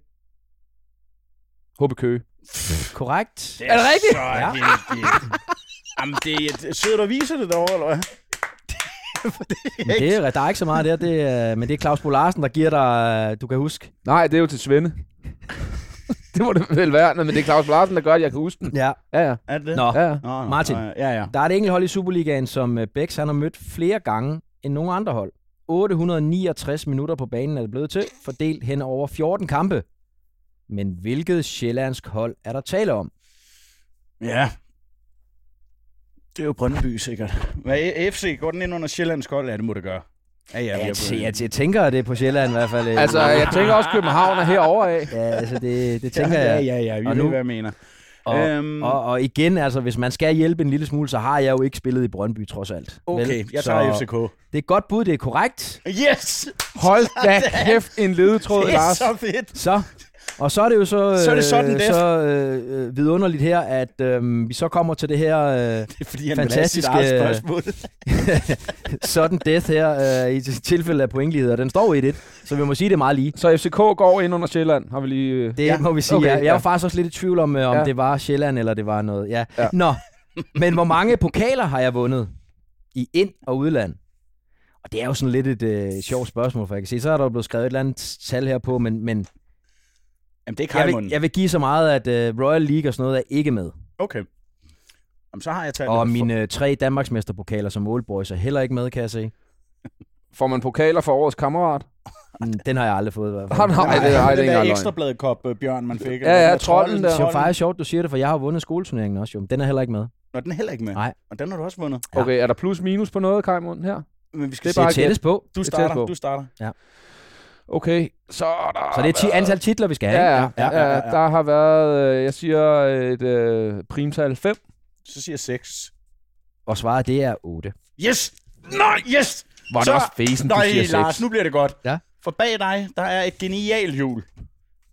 HB Køge. Korrekt. Er det rigtigt? Ja. Jamen, sidder du og viser det derovre, eller hvad? Der er ikke så meget der, men det er Claus Bo Larsen, der giver dig, du kan huske. Nej, det er jo til Svende. Det må det vel være, men det er Claus Bo Larsen, der gør, at jeg kan huske den. Ja. Ja. Er det? Nå, ja. Martin, ja. Der er et enkelt hold i Superligaen, som Bex han har mødt flere gange end nogle andre hold. 869 minutter på banen er det blevet til, fordelt hen over 14 kampe. Men hvilket sjællandsk hold er der tale om? Ja. Det er jo Brøndby, sikkert. Hvad FC? Går den ind under sjællandsk hold? Ja, det må det gøre. Jeg tænker, at det er på Sjælland i hvert fald. Altså, jeg tænker også, at København er herovre af. Ja, altså det tænker jeg. Ja, vi ved, hvad jeg mener. Og igen, altså, hvis man skal hjælpe en lille smule, så har jeg jo ikke spillet i Brøndby, trods alt. Okay, jeg tager FCK. Det er et godt bud, det er korrekt. Yes! Hold da kæft, en ledetråd, Lars. Det er så fedt. Og så er det jo så er det sådan vidunderligt her, at vi så kommer til det her det er, fordi han fantastiske sudden death her, i tilfælde af pointligheder. Den står 1-1, så vi må sige, det er meget lige. Så FCK går ind under Sjælland, har vi lige... Det må vi sige, okay, Jeg var faktisk også lidt i tvivl om det var Sjælland, eller det var noget... Ja. Nå, men hvor mange pokaler har jeg vundet i ind- og udland? Og det er jo sådan lidt et sjovt spørgsmål, for jeg kan se, så er der blevet skrevet et eller andet tal her på, men jamen, det er jeg vil give så meget, at Royal League og sådan noget er ikke med. Okay. Jamen, så har jeg talt og mine 3 Danmarksmesterpokaler som Oldboys er heller ikke med, kan jeg se. Får man pokaler for årets kammerat? Den har jeg aldrig fået i hvert fald. Nej, det er ikke engang ekstrabladet-kop, Bjørn, man fik. Ja, trolden der. Det er jo faktisk sjovt, du siger det, for jeg har vundet skoleturneringen også, jo. Den er heller ikke med. Nå, den er heller ikke med? Nej. Og den har du også vundet? Okay, er der plus minus på noget, Kajmund, her? Men vi skal det er bare tættes på. Du starter. Ja. Okay, så det er antal titler, vi skal have. Ja. Der har været, jeg siger et primtal 5. Så siger 6. Og svaret, det er 8. Yes! Nej, yes! Var det også fæsen, du siger 6? Lars, nu bliver det godt. Ja. For bag dig, der er et genialt hjul.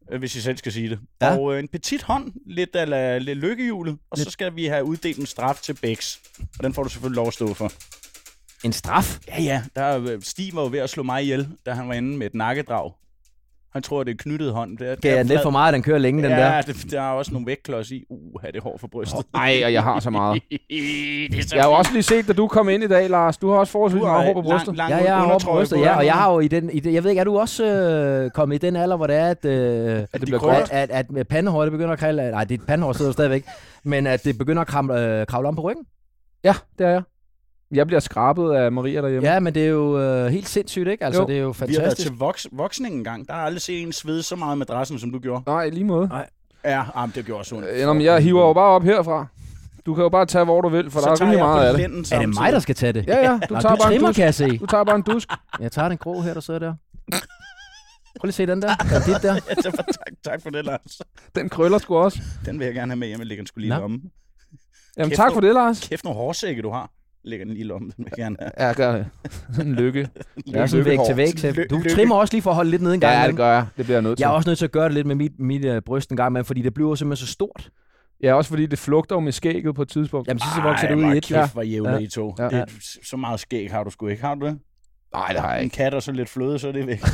hvis I selv skal sige det. Ja. Og en petit hånd, lidt lykkehjulet, og så skal vi have uddelt en straf til Bex. Og den får du selvfølgelig lov at stå for. En straf? Ja. Stig var jo ved at slå mig ihjel, da han var inde med et nakkedrag. Han tror, det er knyttet hånd. Det er lidt for meget, den kører længe, den der. Ja, der er også nogle vægtklods i. Det er hårdt for brystet. Nej, og jeg har så meget. Jeg har jo også lige set, da du kom ind i dag, Lars. Du har også forholdsvis meget hår på brystet. Ja, jeg har hår på brystet, ja. Og jeg har jo jeg ved ikke, er du også kommet i den alder, hvor det er, at det bliver gråt? At pandehår, det begynder at krælde... Nej, dit pandehår sidder jo stadigvæk. Men at det begynder at kravle om på ryggen? Ja, det er jeg. Jeg bliver skrabet af Maria derhjemme. Ja, men det er jo helt sindssygt, ikke? Altså, det er jo fantastisk. Vi har været til voksning en gang. Der har aldrig set en svede så meget madrassen, som du gjorde. Nej, lige måde. Nej. Ja, det gjorde sådan. Jeg hiver jo bare op herfra. Du kan jo bare tage, hvor du vil, for så der er rimelig meget af det. Er det mig, der skal tage det? Ja. Du tager bare en dusk. Kan jeg se. Du tager bare en dusk. Jeg tager den grå her, der sidder der. Prøv lige at se den der. Er dit der? Tak for det, Lars. Den krøller sgu også. Den vil jeg gerne have med hjem. Jeg lægger den sgu lige i lommen. Jamen tak for det, Lars. Kæft nogle hårsække, du har. Lægger den lige i lommen, den vil jeg gerne have. Ja, gør det. En lykke. Ja, sådan væg til væg. Du trimmer også lige for at holde lidt nede en gang. Ja, det gør jeg. Det bliver jeg nødt til. Jeg er også nødt til at gøre det lidt med mit bryst en gang med, fordi det bliver simpelthen så stort. Ja, også fordi det flugter jo med skægget på et tidspunkt. Jamen, så vokser det ud i et. Kæft, hvor jævler I to. Ja. Så meget skæg har du sgu ikke. Har du det? Nej, det har jeg ikke. En kat og så lidt fløde, så er det væk.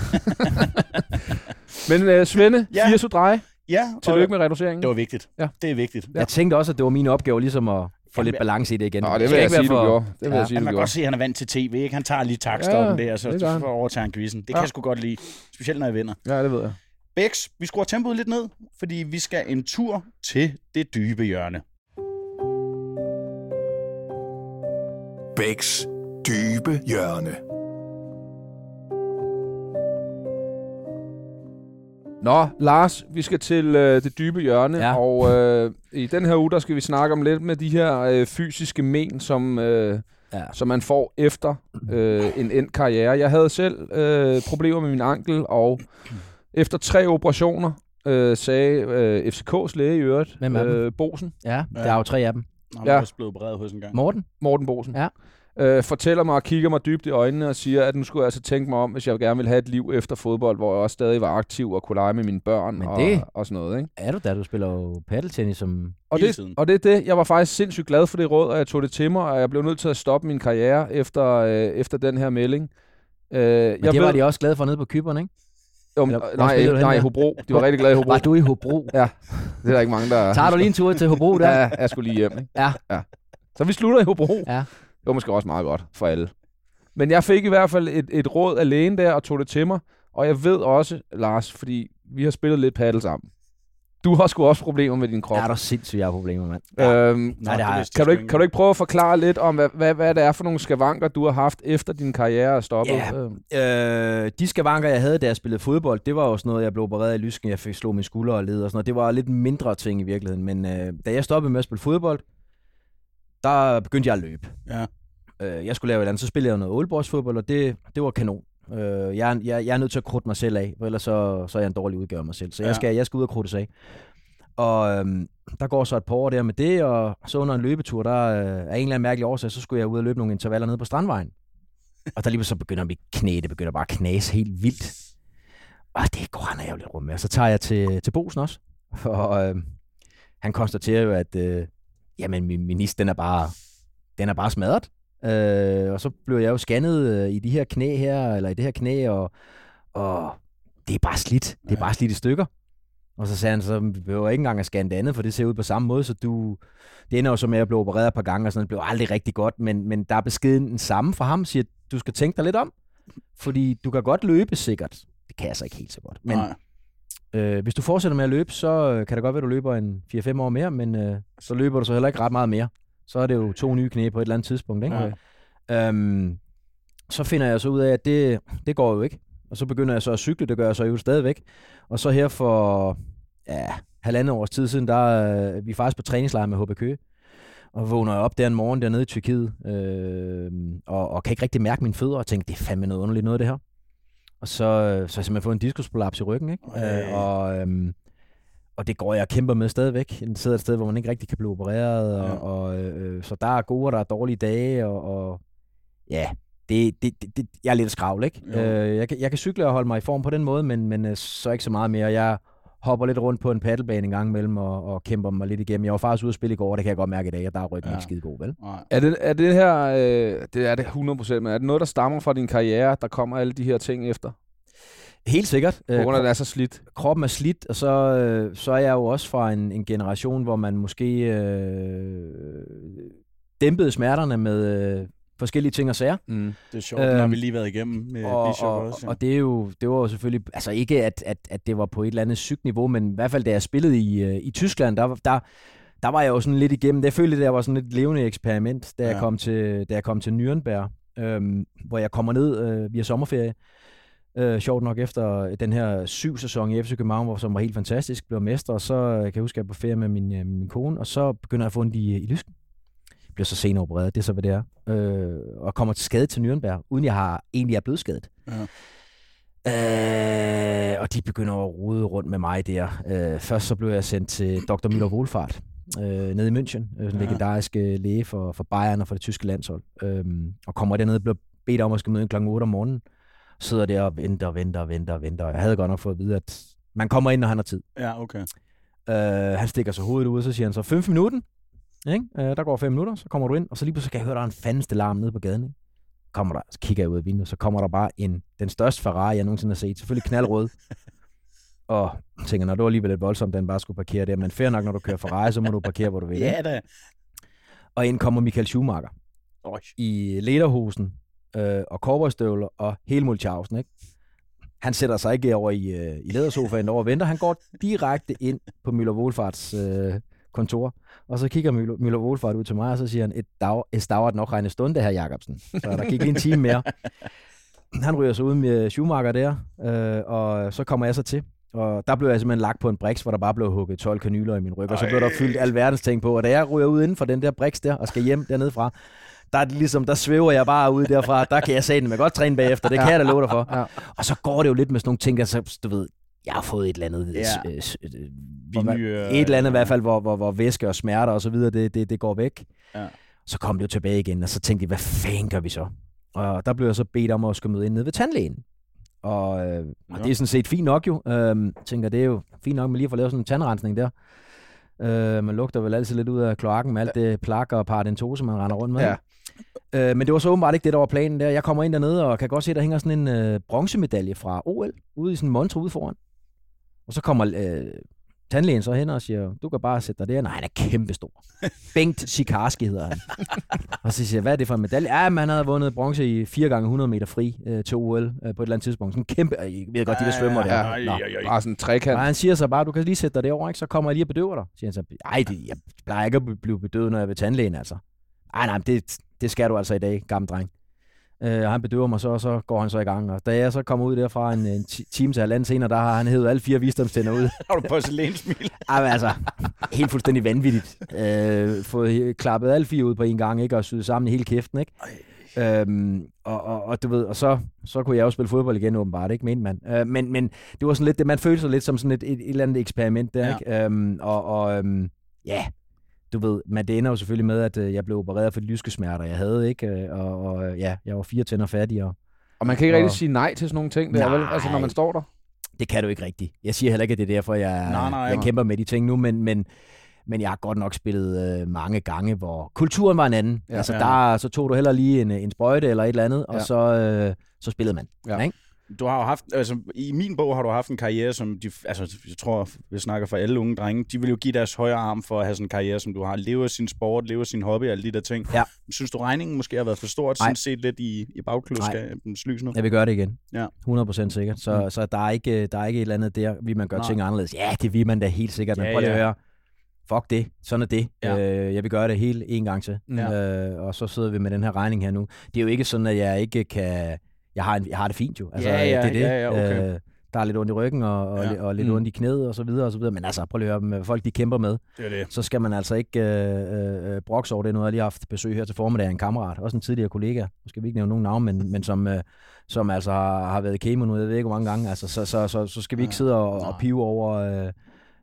Men Svende, 80 dreje. Ja. Tillykke med reduceringen. Det var vigtigt. Ja. Det er vigtigt. Jeg tænkte også, at det var min opgave ligesom at få lidt balance i det igen. Det vil jeg sige, du gjorde. Det vil jeg sige, man kan godt se, at han er vant til tv, ikke? Han tager lige takstoppen der, så overtager han quizzen. Det kan jeg sgu godt lide. Specielt, når jeg vinder. Ja, det ved jeg. Bex, vi skruer tempoet lidt ned, fordi vi skal en tur til det dybe hjørne. Bex dybe hjørne. Nå, Lars, vi skal til det dybe hjørne, og i den her uge, der skal vi snakke om lidt med de her fysiske men, som man får efter en endt karriere. Jeg havde selv problemer med min ankel, og efter 3 operationer sagde FCK's læge i øvrigt, Bosen. Ja, der er jo 3 af dem. Han er også blevet opereret hos en gang. Morten Bosen. Ja. Fortæller mig og kigger mig dybt i øjnene og siger, at nu skulle jeg altså tænke mig om, hvis jeg gerne ville have et liv efter fodbold, hvor jeg også stadig var aktiv og kunne lege med mine børn og sådan noget. Ikke? Er du da, du spiller jo paddeltennis som og det er det. Jeg var faktisk sindssygt glad for det råd, og jeg tog det til mig, og jeg blev nødt til at stoppe min karriere efter den her melding. Var de også glade for nede på Cypern, ikke? Nej, Hobro. De var rigtig glade i Hobro. Var du i Hobro? Ja, det er der ikke mange, der... Tager du lige en tur til Hobro der? Ja, jeg skulle lige hjem, ikke? Ja. Så vi slutter i Hobro. Ja. Det var måske også meget godt for alle. Men jeg fik i hvert fald et råd af lægen der, og tog det til mig. Og jeg ved også, Lars, fordi vi har spillet lidt paddle sammen. Du har sgu også problemer med din krop. Ja, der er sindssygt, jeg har problemer, mand. Nej, det har jeg. Kan du ikke prøve at forklare lidt om, hvad det er for nogle skavanker, du har haft efter din karriere er stoppet? Ja. De skavanker, jeg havde, da jeg spillede fodbold, det var jo sådan noget, jeg blev opereret i lysken, jeg fik slået mine skuldre og led og sådan noget. Det var lidt mindre ting i virkeligheden. Men da jeg stoppede med at spille fodbold, der begyndte jeg at løbe. Ja. Jeg skulle lave et eller andet, så spillede jeg noget oldboys-fodbold, og det var kanon. Jeg er nødt til at krudte mig selv af, for ellers så er jeg en dårlig udgave af mig selv. Så jeg skal ud og krudtes af. Og der går så et par år der med det, og så under en løbetur, der er en eller anden mærkelig årsag, så skulle jeg ud og løbe nogle intervaller nede på Strandvejen. Og der lige så begynder mit knæ, det begynder bare at knase helt vildt. Og det går han jo lidt rum med. Og så tager jeg til Bosen også. Og han konstaterer jo, at jamen, min is, den er bare smadret. Og så blev jeg jo scannet i de her knæ her, eller i det her knæ, og det er bare slidt. Det er bare slidt i stykker. Og så sagde han, så vi behøver ikke engang at scanne det andet, for det ser ud på samme måde, så det ender jo som, at jeg blev opereret et par gange, og sådan, det blev aldrig rigtig godt, men der er beskeden den samme fra ham, siger, du skal tænke dig lidt om, fordi du kan godt løbe sikkert. Det kan jeg så ikke helt så godt. Men hvis du fortsætter med at løbe, så kan det godt være, at du løber en 4-5 år mere, men så løber du så heller ikke ret meget mere. Så er det jo 2 nye knæ på et eller andet tidspunkt, ikke? Så finder jeg så ud af, at det går jo ikke. Og så begynder jeg så at cykle, det gør jeg så jo stadigvæk. Og så her for 1,5 års tid siden, der er vi faktisk på træningslejr med HB Køge. Og vågner jeg op der en morgen dernede i Tyrkiet, og kan ikke rigtig mærke mine fødder, og tænker, det er fandme noget underligt noget, det her. Og så har jeg simpelthen fået en diskusprolaps i ryggen, ikke? Og det går jeg og kæmper med stadigvæk. Jeg sidder et sted, hvor man ikke rigtig kan blive opereret, så der er gode og der er dårlige dage, og ja, jeg er lidt skravl, ikke? Jeg kan cykle og holde mig i form på den måde, men så ikke så meget mere. Jeg hopper lidt rundt på en paddlebane en gang imellem og kæmper mig lidt igennem. Jeg var faktisk ude at spille i går, det kan jeg godt mærke i dag, og der er ryggen ikke skide god, vel? Er det her, det er det 100%, men er det noget, der stammer fra din karriere, der kommer alle de her ting efter? Helt sikkert. På grund af, at det er så slidt. Kroppen er slidt, og så er jeg jo også fra en generation, hvor man måske dæmpede smerterne med forskellige ting og sager. Det er sjovt, den har vi lige været igennem med Bishop også. Ja. Og det var jo selvfølgelig, altså ikke at det var på et eller andet sygt niveau, men i hvert fald da jeg spillede i Tyskland, der var jeg jo sådan lidt igennem. Jeg følte, at jeg var sådan et levende eksperiment, da jeg kom til Nürnberg, hvor jeg kommer ned via sommerferie. Sjovt nok efter den her 7 sæson i FC København, som var helt fantastisk, blev mester, og så kan jeg huske, at jeg er på ferie med min kone, og så begynder jeg at få ondt i lysken. Bliver så senere opereret, det er så, hvad det er. Og kommer til skade til Nürnberg, uden jeg egentlig er blevet skadet. Ja. Og de begynder at rode rundt med mig der. Først så blev jeg sendt til Dr. Müller Wohlfahrt, nede i München, en legendarisk læge for Bayern og for det tyske landshold. Og kommer dernede og bliver bedt om at skal møde ind klokken 8 om morgenen. Sidder der og venter. Jeg havde godt nok fået at vide, at man kommer ind, når han har tid. Ja, okay. Han stikker så hovedet ud, og så siger han så 5 minutter. Der går 5 minutter, så kommer du ind, og så lige pludselig kan jeg høre, der er en fandeste larm nede på gaden. Ikke? Kommer der, så kigger jeg ud af vinduet, så kommer der bare den største Ferrari, jeg nogensinde har set. Selvfølgelig knaldrød. Og jeg tænker, det var alligevel lidt voldsomt, den bare skulle parkere der. Men fair nok, når du kører Ferrari, så må du parkere, hvor du vil. Ja da. Og ind kommer Michael Schumacher. I lederhosen og cowboystøvler og hele Mulchausen, ikke? Han sætter sig ikke over i ledersofaen over og venter. Han går direkte ind på Müller Wohlfahrts kontor, og så kigger Müller Wohlfahrt ud til mig, og så siger han, es dauert noch eine Stunde, herr Jacobsen. Så der gik lige en time mere. Han ryger så ud med Schumacher der, og så kommer jeg så til. Og der blev jeg simpelthen lagt på en briks, hvor der bare blev hugget 12 kanyler i min ryg, og så blev der fyldt alverdens ting på. Og da jeg ryger ud inden for den der briks der, og skal hjem dernede fra, der svæver jeg bare ud derfra. Der kan jeg sige, at jeg godt træne bagefter. Det kan jeg da love dig for. Ja. Og så går det jo lidt med sådan nogle ting, der så, du ved, jeg har fået et eller andet, et eller andet i hvert fald, hvor væske og smerter og så videre, det går væk. Ja. Så kom det jo tilbage igen, og så tænkte jeg, hvad fanden gør vi så? Og der blev jeg så bedt om at skulle møde ind nede ved tandlægen. Og det er sådan set fint nok jo. Tænker, det er jo fint nok, at man lige får lavet sådan en tandrensning der. Man lugter vel altid lidt ud af kloakken med alt det plak og paradentose, man render rundt med. Ja. Men det var så åbenbart ikke det, der var planen der. Jeg kommer ind dernede og kan godt se, at der hænger sådan en bronzemedalje fra OL ude i sådan en montre ude foran. Og så kommer tandlægen så hen og siger, du kan bare sætte dig der. Nej, han er kæmpestor. Bengt Sikarski hedder han. Og så siger jeg, hvad er det for en medalje? Ja, man havde vundet bronze i 4x100 meter fri til OL på et eller andet tidspunkt. Sådan en kæmpe, jeg ved godt, de der svømmer der. Bare sådan en trekant. Og han siger så bare, du kan lige sætte dig derovre, ikke? Så kommer jeg lige og bedøver dig. Siger han så, jeg plejer ikke at blive bedøvet, når jeg er ved tandlægen, altså. Nej, det skal du altså i dag, gammel dreng. Han bedøver mig så, og så går han så i gang. Og da jeg så kommer ud derfra en time til halvanden senere, der har han hævet alle 4 visdomstænder ud. Har du porcelænssmil? Jamen altså, helt fuldstændig vanvittigt. Fået klappet alle 4 ud på en gang, ikke? Og syet sammen i hele kæften, ikke? Og du ved, og så kunne jeg jo spille fodbold igen åbenbart, ikke, mente man. Men det var sådan lidt, man følte sig lidt som sådan et eller andet eksperiment der, ikke? Ja, du ved, men det ender jo selvfølgelig med, at jeg blev opereret for de lyskesmerter, jeg havde, ikke? Og ja, jeg var 4 tænder fattig. Og man kan ikke rigtig sige nej til sådan nogle ting, der, vel? Altså, når man står der? Det kan du ikke rigtigt. Jeg siger heller ikke, at det er derfor, jeg kæmper med de ting nu, men jeg har godt nok spillet mange gange, hvor kulturen var en anden. Ja, altså, så tog du heller lige en sprøjte eller et eller andet, og så spillede man. Ja. Ikke? Du har jo haft, altså i min bog har du haft en karriere, som jeg tror, vi snakker for alle unge drenge, de vil jo give deres højre arm for at have sådan en karriere, som du har. Leve af sin sport, leve af sin hobby, alle de der ting. Ja. Synes du, regningen måske har været for stort, sådan set lidt i bagklodskabens lys nu? Jeg vil gøre det igen. Ja. 100% sikkert. Så der er ikke et eller andet der, vi man gør ting anderledes. Ja, det vil man da helt sikkert. Men prøv lige at høre. Fuck det. Sådan er det. Ja. Jeg vil gøre det hele en gang til. Ja. Og så sidder vi med den her regning her nu. Det er jo ikke sådan, at jeg ikke kan... Jeg har det fint jo. Altså, det er det. Ja, okay. Der er lidt ondt i ryggen og lidt ondt i knæet og så videre og så videre. Men altså, prøv lige at høre, med folk de kæmper med. Det. Så skal man altså ikke brokse over det. Nu har jeg lige haft besøg her til formiddag af en kammerat, også en tidligere kollega. Nu skal vi ikke nævne nogen navn, men som altså har været i kemo nu, jeg ved ikke hvor mange gange. Altså, så skal vi ikke sidde og pive over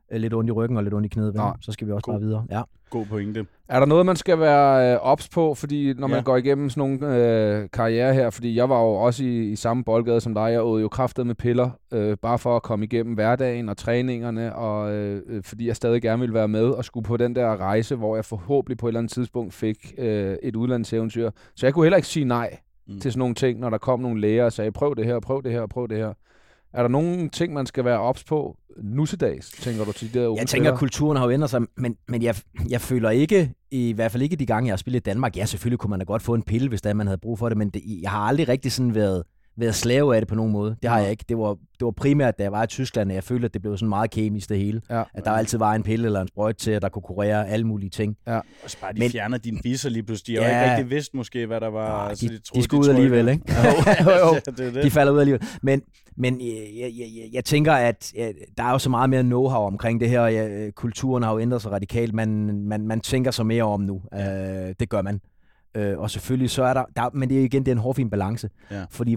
lidt ondt i ryggen og lidt ondt i knæet. Så skal vi også bare videre. Ja. God pointe. Er der noget, man skal være ops på, fordi når man går igennem sådan nogle karriere her, fordi jeg var jo også i samme boldgade som dig, jeg åd jo kraftet med piller, bare for at komme igennem hverdagen og træningerne, og fordi jeg stadig gerne ville være med og skulle på den der rejse, hvor jeg forhåbentlig på et eller andet tidspunkt fik et udlandseventyr. Så jeg kunne heller ikke sige nej til sådan nogle ting, når der kom nogle læger og sagde, prøv det her, prøv det her, prøv det her. Er der nogle ting, man skal være ops på nu til dags, tænker du til de der unge? Jeg tænker, at kulturen har jo ændret sig, men jeg føler ikke, i hvert fald ikke de gange, jeg har spillet i Danmark, ja, selvfølgelig kunne man da godt få en pille, hvis man havde brug for det, men jeg har aldrig rigtig sådan været slave af det på nogen måde. Det har jeg ikke. Det var primært, da jeg var i Tyskland, at jeg følte, at det blev sådan meget kemisk det hele. Ja. At der altid var en pille eller en sprøjt til, at der kunne kurere alle mulige ting. Ja. Og så bare de fjerner dine bisser lige pludselig. De har jo ikke rigtig vidst måske, hvad der var. Ja, de skulle ud alligevel, ikke? Jo. De falder ud alligevel. Men jeg tænker, at der er jo så meget mere know-how omkring det her. Kulturen har jo ændret sig radikalt. Man tænker så mere om nu. Det gør man. Og selvfølgelig så er der men det er igen, det er en hårfin balance. Ja. Fordi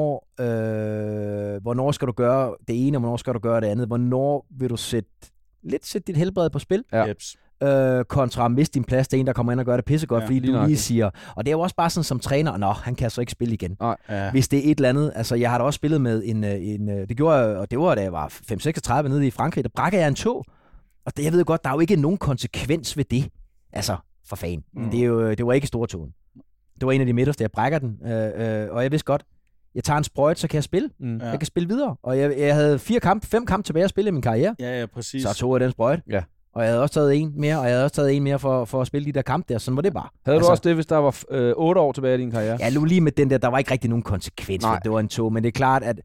hvornår skal du gøre det ene, og hvornår skal du gøre det andet? Hvornår vil du sætte dit helbred på spil? Ja. Kontra at miste din plads til en, der kommer ind og gør det pissegodt, fordi du lige siger, og det er jo også bare sådan som træner, han kan så ikke spille igen. Hvis det er et eller andet, altså jeg har da også spillet med det gjorde jeg, og det var da jeg var 5-36 nede i Frankrig, der brækker jeg en tå, og det, jeg ved godt, der er jo ikke nogen konsekvens ved det, altså for fanden. Det var ikke stortåen. Det var en af de midterste, jeg brækker den, og jeg vidste godt, jeg tager en sprøjt, så kan jeg spille. Jeg kan spille videre, og jeg havde 5 kampe tilbage at spille i min karriere. Ja, præcis. Så tog jeg den sprøjt. Ja. Og jeg havde også taget en mere, og jeg havde også taget en mere for at spille de der kampe der. Sådan var det bare. Havde du også det, hvis der var 8 år tilbage i din karriere? Ja, lige med den der var ikke rigtig nogen konsekvens. Det var en tog, men det er klart, at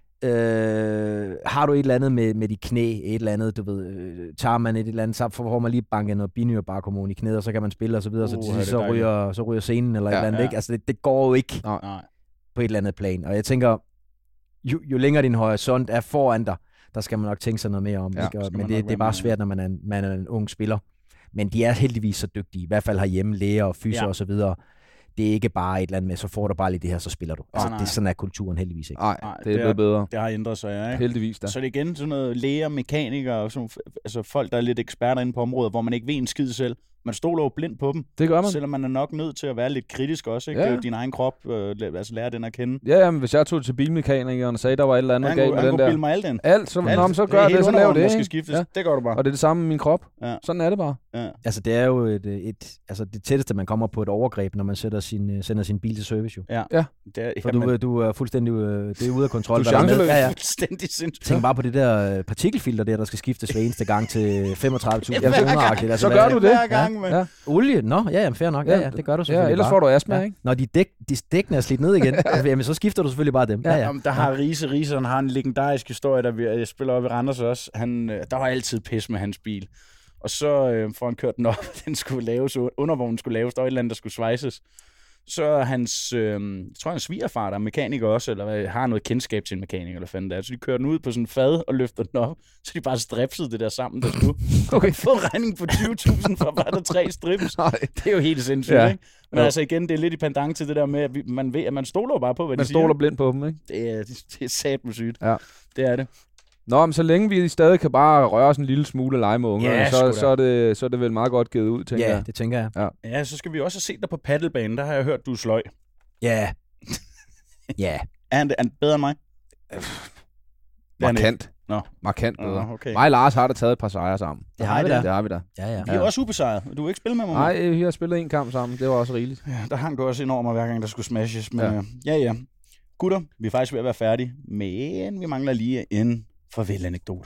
har du et eller andet med de knæ, et eller andet, du ved, tager man et eller andet, så får man lige banket noget binyrbarkhormon i knæet, og så kan man spille og så videre, så ryger scenen eller et eller andet, ikke? Altså det går jo ikke på et eller andet plan. Og jeg tænker, jo længere din horisont er foran dig, der skal man nok tænke sig noget mere om. Ja, men det er bare svært, når man er en ung spiller. Men de er heldigvis så dygtige, i hvert fald herhjemme, læger og fysio og så videre. Det er ikke bare et eller andet med, så får du bare lidt det her, så spiller du. Altså, det sådan er kulturen heldigvis ikke. Nej, det er blevet bedre. Det har ændret sig, ja. Ikke? Heldigvis da. Så det er igen sådan noget læger, mekanikere, altså folk, der er lidt eksperter inde på området, hvor man ikke ved en skid selv. Man stoler jo blind på dem. Det gør man. Selvom man er nok nødt til at være lidt kritisk også, ikke? Ja. Din egen krop, altså lære den at kende. Ja, men hvis jeg tog til bilmekanikeren og sagde, der var et eller andet galt med den der. Han kunne mig alt den. Alt, så gør det, så lav det. Skal skiftes. Ja. Det gør du bare. Og det er det samme med min krop. Ja. Sådan er det bare. Ja. Altså det er jo altså det tætteste, man kommer på et overgreb, når man sender sin bil til service jo. Ja. For du er fuldstændig det er ude af kontrol. Du er chanceløs. Ja. Fuldstændig sindssygt. Tænk bare på det der partikelfilter der skal skiftes hver eneste gang til 35.000. Ja, så gør du det. Hver gang, men... Olie? Nå, fair nok. Ja, det gør du selvfølgelig. Ja, ellers får du astma, ikke? Når de dækkene er slidt ned igen, jamen, så skifter du selvfølgelig bare dem. Ja. Jamen, der har Riese, han har en legendarisk historie, jeg spiller op i Randers også. Der var altid pis med hans bil. Og så får han kørt den op, den skulle laves, undervognen skulle laves, der var et eller andet, der skulle svejses. Så hans, jeg tror hans svigerfar, der er mekaniker også, eller har noget kendskab til en mekaniker, eller fanden der. Så de kører den ud på sådan en fad og løfter den op, så de bare stripsede det der sammen, der skulle. Okay. Få regning på 20.000 for bare der 3 strips. Det er jo helt sindssygt, ikke? Men altså igen, det er lidt i pendant til det der med, at man ved, at man stoler bare på, hvad de siger. Man stoler blind på dem, ikke? Det er satme sygt. Ja. Det er det. Nå, men så længe vi stadig kan bare røre os en lille smule lege med ungerne, så er det vel meget godt givet ud, tænker jeg. Ja, det tænker jeg. Ja, så skal vi også have set dig på paddelbanen. Der har jeg hørt, du er sløj. Ja. Ja. Er han bedre end mig? Markant. Markant bedre. Okay. Mig og Lars har da taget et par sejre sammen. Det har vi da. Ja. Vi er også ubesejret. Du har ikke spillet med mig? Nej, vi har spillet en kamp sammen. Det var også rigeligt. Ja, der hang du også enormt hver gang, der skulle smashes. Men ja. Gutter, vi er faktisk ved at være færdige, men vi mangler lige en farvel-anekdote.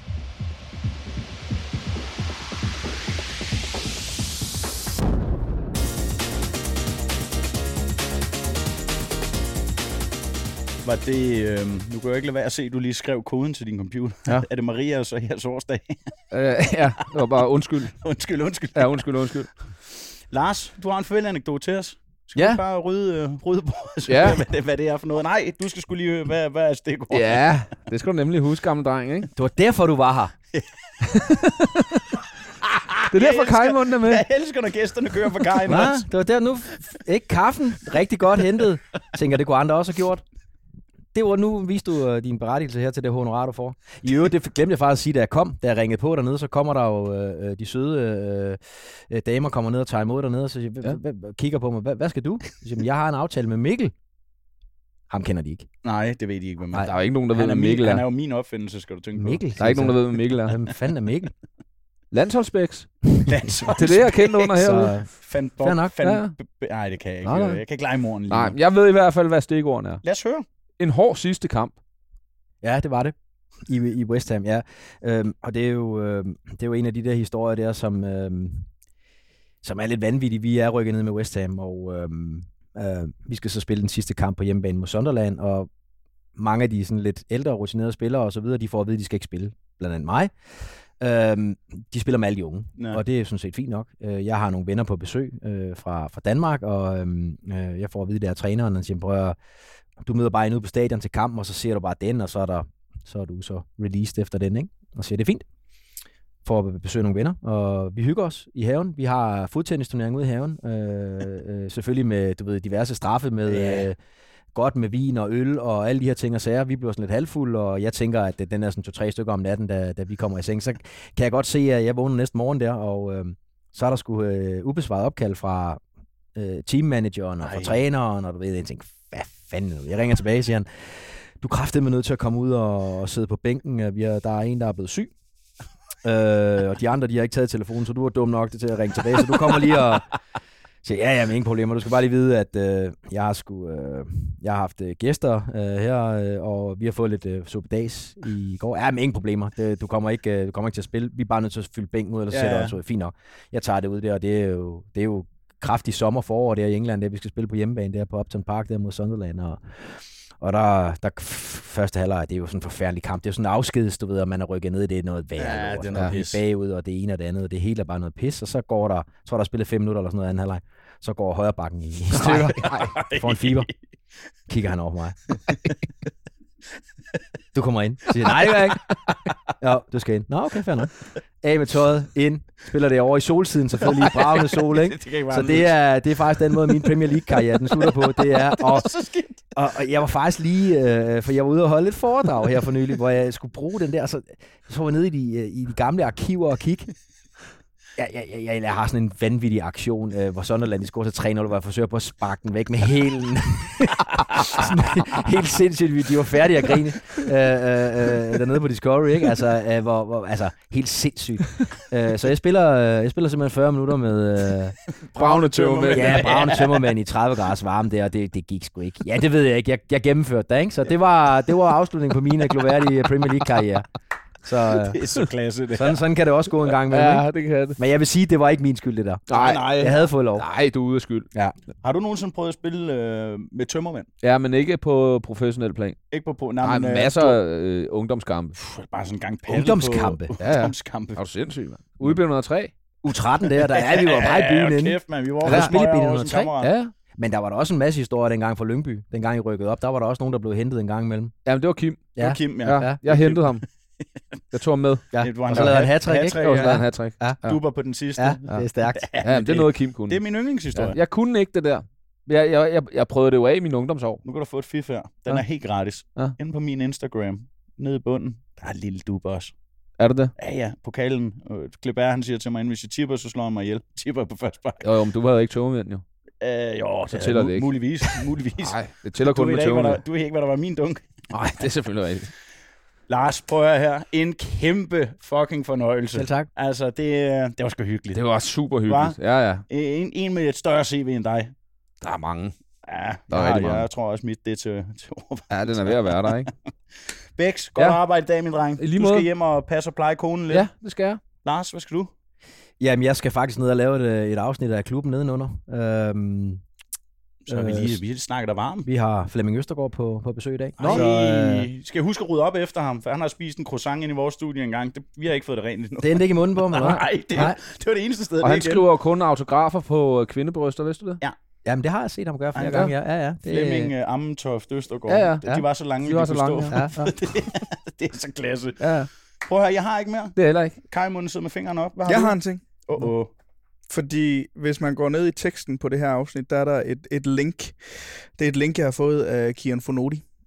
Var det... nu kan jeg ikke lade være at se, at du lige skrev koden til din computer. Ja. Er det Maria og så jeres årsdag? Ja, det var bare undskyld. Undskyld. Ja, undskyld. Lars, du har en farvel-anekdote til os. Skal vi bare rydde bordet, hvad det er for noget? Nej, du skal skulle lige hvad er stikord? Ja, det skal du nemlig huske, gamle dreng, ikke? Det var derfor, du var her. Det er derfor, Kajmunden er med. Jeg elsker, når gæsterne kører for Kajen. Det var der nu. Ikke kaffen. Rigtig godt hentet. Tænker, det kunne andre også have gjort. det var nu, viste du din berettigelse her til det honorar, du får. I øvrigt, det glemte jeg faktisk at sige, da jeg kom. Da jeg ringede på dernede, så kommer der jo de søde damer kommer ned og tager imod dernede, og så kigger på mig. Hvad skal du? Så siger, jeg har en aftale med Mikkel. Ham kender de ikke. Nej, det ved de ikke, hvem der er jo ikke nogen, der ved, hvem Mikkel er. Han er jo min opfindelse, skal du tænke Mikkel, på. Der er ikke nogen, der ved, hvem Mikkel er. Hvem fanden er Mikkel? Landsholdsbæks. Det er det, jeg kender under herude. Nej, det kan jeg ikke. Jeg kan ikke lege moren lige. Nej, jeg ved i hvert fald, hvad stikordene er. Lad os høre. En hård sidste kamp. Ja, det var det. I West Ham, ja. Og det er jo en af de der historier der, som er lidt vanvittige. Vi er rykket ned med West Ham, og vi skal så spille den sidste kamp på hjemmebane mod Sunderland, og mange af de sådan lidt ældre, rutinerede spillere og så videre, de får at vide, at de skal ikke spille, blandt andet mig. De spiller med alle de unge, og det er sådan set fint nok. Jeg har nogle venner på besøg fra Danmark, og jeg får at vide, at det er træneren, og siger, prøv, du møder bare ind ude på stadion til kampen, og så ser du bare den, og så er du så released efter den, ikke? Og siger, det er fint. For at besøge nogle venner, og vi hygger os i haven. Vi har fodtennisturnering ude i haven. Selvfølgelig med diverse straffe med godt med vin og øl og alle de her ting og sager. Vi bliver sådan lidt halvfulde, og jeg tænker, at den er sådan 2-3 stykker om natten, da vi kommer i seng. Så kan jeg godt se, at jeg vågner næste morgen der, og så er der sgu ubesvaret opkald fra teammanageren og fra træneren, og du ved, jeg tænker, hvad fanden? Jeg ringer tilbage og siger han, du er kraftedeme nødt til at komme ud og sidde på bænken. Der er en, der er blevet syg. Og de andre, de har ikke taget telefonen, så du er dum nok til at ringe tilbage, så du kommer lige og siger, ja, men ingen problemer. Du skal bare lige vide, at jeg har haft gæster her, og vi har fået lidt suppedags i går. Ja, men ingen problemer. Du kommer ikke til at spille. Vi er bare nødt til at fylde bænken ud, eller sætter os ud. Fint nok. Jeg tager det ud der, og det er jo kraftig sommer-forår der i England, der vi skal spille på hjemmebane der på Upton Park der mod Sunderland, og der første halvleg, det er jo sådan en forfærdelig kamp. Det er jo sådan en afskeds, du ved, og man er rykket ned, det er noget værre. Ja, det er noget pis. Bagud, og det ene og det andet, og det hele er bare noget pis. Og så går der, jeg tror der er spillet 5 minutter eller sådan noget anden halvleg, så går højre bakken i stykker. Får en fiber. Kigger han over på mig. Du kommer ind. Siger, nej, det gør jeg ikke. Ja, du skal ind. Nå, okay, fair nok. Af med tøjet, ind. Spiller det over i solsiden, selvfølgelig i bravende sol, ikke? Så det er faktisk den måde, min Premier League-karriere, den slutter på. Det er, og jeg var faktisk lige, for jeg var ude og holde et foredrag her for nylig, hvor jeg skulle bruge den der, så var jeg nede i de gamle arkiver og kigge. Jeg har sådan en vanvittig aktion, hvor Sunderland scorer til 3-0, hvor jeg forsøger på at sparke den væk med hælen. Helt sindssygt. De var færdige at grine dernede på Discovery, ikke? Altså, helt sindssygt. Så jeg spiller simpelthen 40 minutter med Braune tømmermænd. Ja, braune tømmermænd i 30 graders varme der, og det gik sgu ikke. Ja, det ved jeg ikke. Jeg gennemførte det, ikke? Så det var afslutningen på min gloværdige Premier League-karriere. Så, det er så klasse, det. Sådan kan det også gå en gang med. Ja, det kan det. Men jeg vil sige, det var ikke min skyld, det der. Nej. Jeg havde fået lov. Nej, du er ude af skyld. Ja. Har du nogensinde prøvet at spille med tømmermænd? Ja, men ikke på professionel plan. Ikke på nej, masser af ungdomskampe. Bare sådan en gang paddle ungdomskampe? På ungdomskampe. Er du sindssyg, mand? Udbildning 103. U13 der er vi var bare i byen inden. Kæft, man. Vi var der spillet i 103. Ja. Men der var der også en masse historier dengang fra Lyngby. Dengang I rykkede op, der var der også nogen, der blev hentet en gang imellem. Jamen, det var Kim. Ja. Det var Kim, ja. Jeg hentede ham. Jeg tog ham med. Ja. Og så lavede han hat-trick, ikke? Jeg også lavede en hat-trick. Ja. Duber på den sidste. Ja, det er stærkt. Ja, det er noget, Kim kunne. Det er min yndlingshistorie. Ja, jeg kunne ikke det der. Jeg prøvede det jo af i mine ungdomsår. Nu kan du få et fif her. Den er helt gratis. Inde på min Instagram, nede i bunden, der er et lille duber også. Er det det? Ja. Pokalen. Klebær, han siger til mig, hvis jeg tipper, så slår han mig ihjel. Tipper på første bakke. Jo, men du havde ikke tømmermænd, jo. Jo, så tæller det ikke. Muligvis. Nej, det tæller kun med tømmermænd. Du ved ikke, hvad der var min dunk. Nej, det er selvfølgelig rigtigt. Lars, prøv at høre her. En kæmpe fucking fornøjelse. Selv tak. Altså, det var sgu hyggeligt. Det var super hyggeligt. Ja. En med et større CV end dig. Der er mange. Ja, jeg tror også mit det til ja, den er ved at være der, ikke? Bæks, godt arbejde i dag, min dreng. Du skal hjem og passe og pleje konen lidt. Ja, det skal jeg. Lars, hvad skal du? Jamen, jeg skal faktisk ned og lave et afsnit af klubben nedenunder. Så vi snakker der varmt. Vi har Flemming Østergaard på besøg i dag. Skal jeg huske at rydde op efter ham, for han har spist en croissant ind i vores studie engang. Vi har ikke fået det rent endnu. Det endte ikke i munden på mig, Nej, det var det eneste sted. Og han skriver kun autografer på kvindebryster, vidste du det? Ja. Jamen, det har jeg set ham gøre flere gange. Ja. Flemming Ammentoft Østergaard. De var så lange, de var så lange. Det er så klasse. Ja. Prøv at høre, jeg har ikke mere. Det er heller ikke. Kajmunden sidder med fingrene op. Jeg har en ting. Fordi hvis man går ned i teksten på det her afsnit, der er der et link. Det er et link, jeg har fået af Kian Fonodi.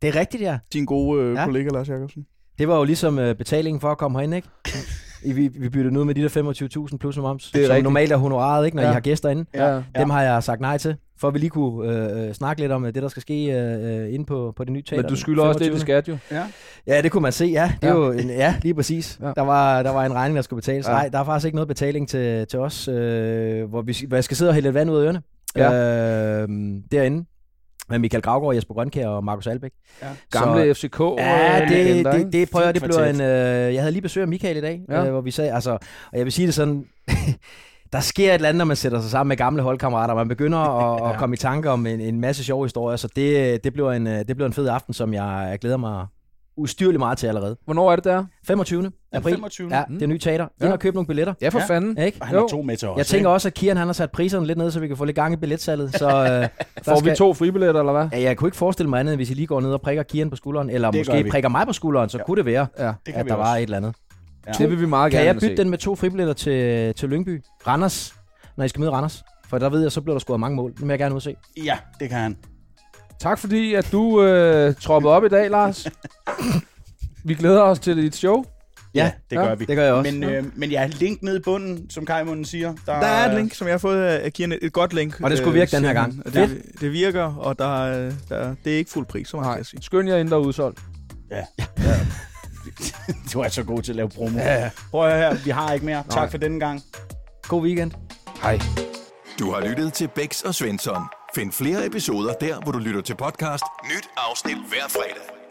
Det er rigtigt, ja. Din gode kollega, Lars Jacobsen. Det var jo ligesom betalingen for at komme herind, ikke? Vi byttede ud med de der 25.000 plus moms, som normalt er honoraret, ikke, når I har gæster inde. Ja. Dem har jeg sagt nej til, for at vi lige kunne snakke lidt om det, der skal ske inde på det nye teater. Men du skylder også det, vi skal jo. Ja, det kunne man se, ja. Det er jo lige præcis. Ja. Der var en regning, der skulle betales. Nej, der er faktisk ikke noget betaling til os, hvor jeg skal sidde og hælde lidt vand ud af ørerne. Derinde. Med Michael Gravgaard, Jesper Grønkjær og Markus Albæk. Ja. Gamle FCK. Ja, det prøver jeg. Det blev en... jeg havde lige besøg af Michael i dag, hvor vi sagde... Altså, og jeg vil sige det sådan... der sker et eller andet, når man sætter sig sammen med gamle holdkammerater. Man begynder at komme i tanker om en masse sjove historier. Så det bliver en fed aften, som jeg glæder mig ustyrligt meget til allerede. Hvornår er det der? 25. april. 25. Ja, det er nye teater. Ind og købe nogle billetter. Ja, for fanden. Ikke? Og han har 2 med til os. Jeg tænker også, at Kian han har sat priserne lidt ned, så vi kan få lidt gang i billetsalget. Så, får vi 2 fribilletter, eller hvad? Ja, jeg kunne ikke forestille mig andet, hvis I lige går ned og prikker Kian på skulderen, eller det måske prikker mig på skulderen, så kunne det være, at der var et eller andet. Ja. Det vil vi meget gerne se. Kan jeg bytte den med 2 fribilletter til Lyngby? Randers, når I skal møde Randers? For der ved jeg, så bliver der scoret mange mål. Det vil jeg gerne udse. Ja, det kan han. Tak fordi, at du troppede op i dag, Lars. Vi glæder os til dit show. Ja, det gør vi. Det gør jeg også. Men ja, link ned i bunden, som Kajmunden siger. Der er et link, som jeg har fået af Kian. Et godt link. Og det skulle virke den her gang. Det virker, og det er ikke fuld pris, så man kan sige. Skøn jer ind, der er udsolgt. Ja. Du er så god til at lave promo. Ja. Prøv at høre her, vi har ikke mere. Tak for denne gang. God weekend. Hej. Du har lyttet til Bæks og Svensson. Find flere episoder der, hvor du lytter til podcast. Nyt afsnit hver fredag.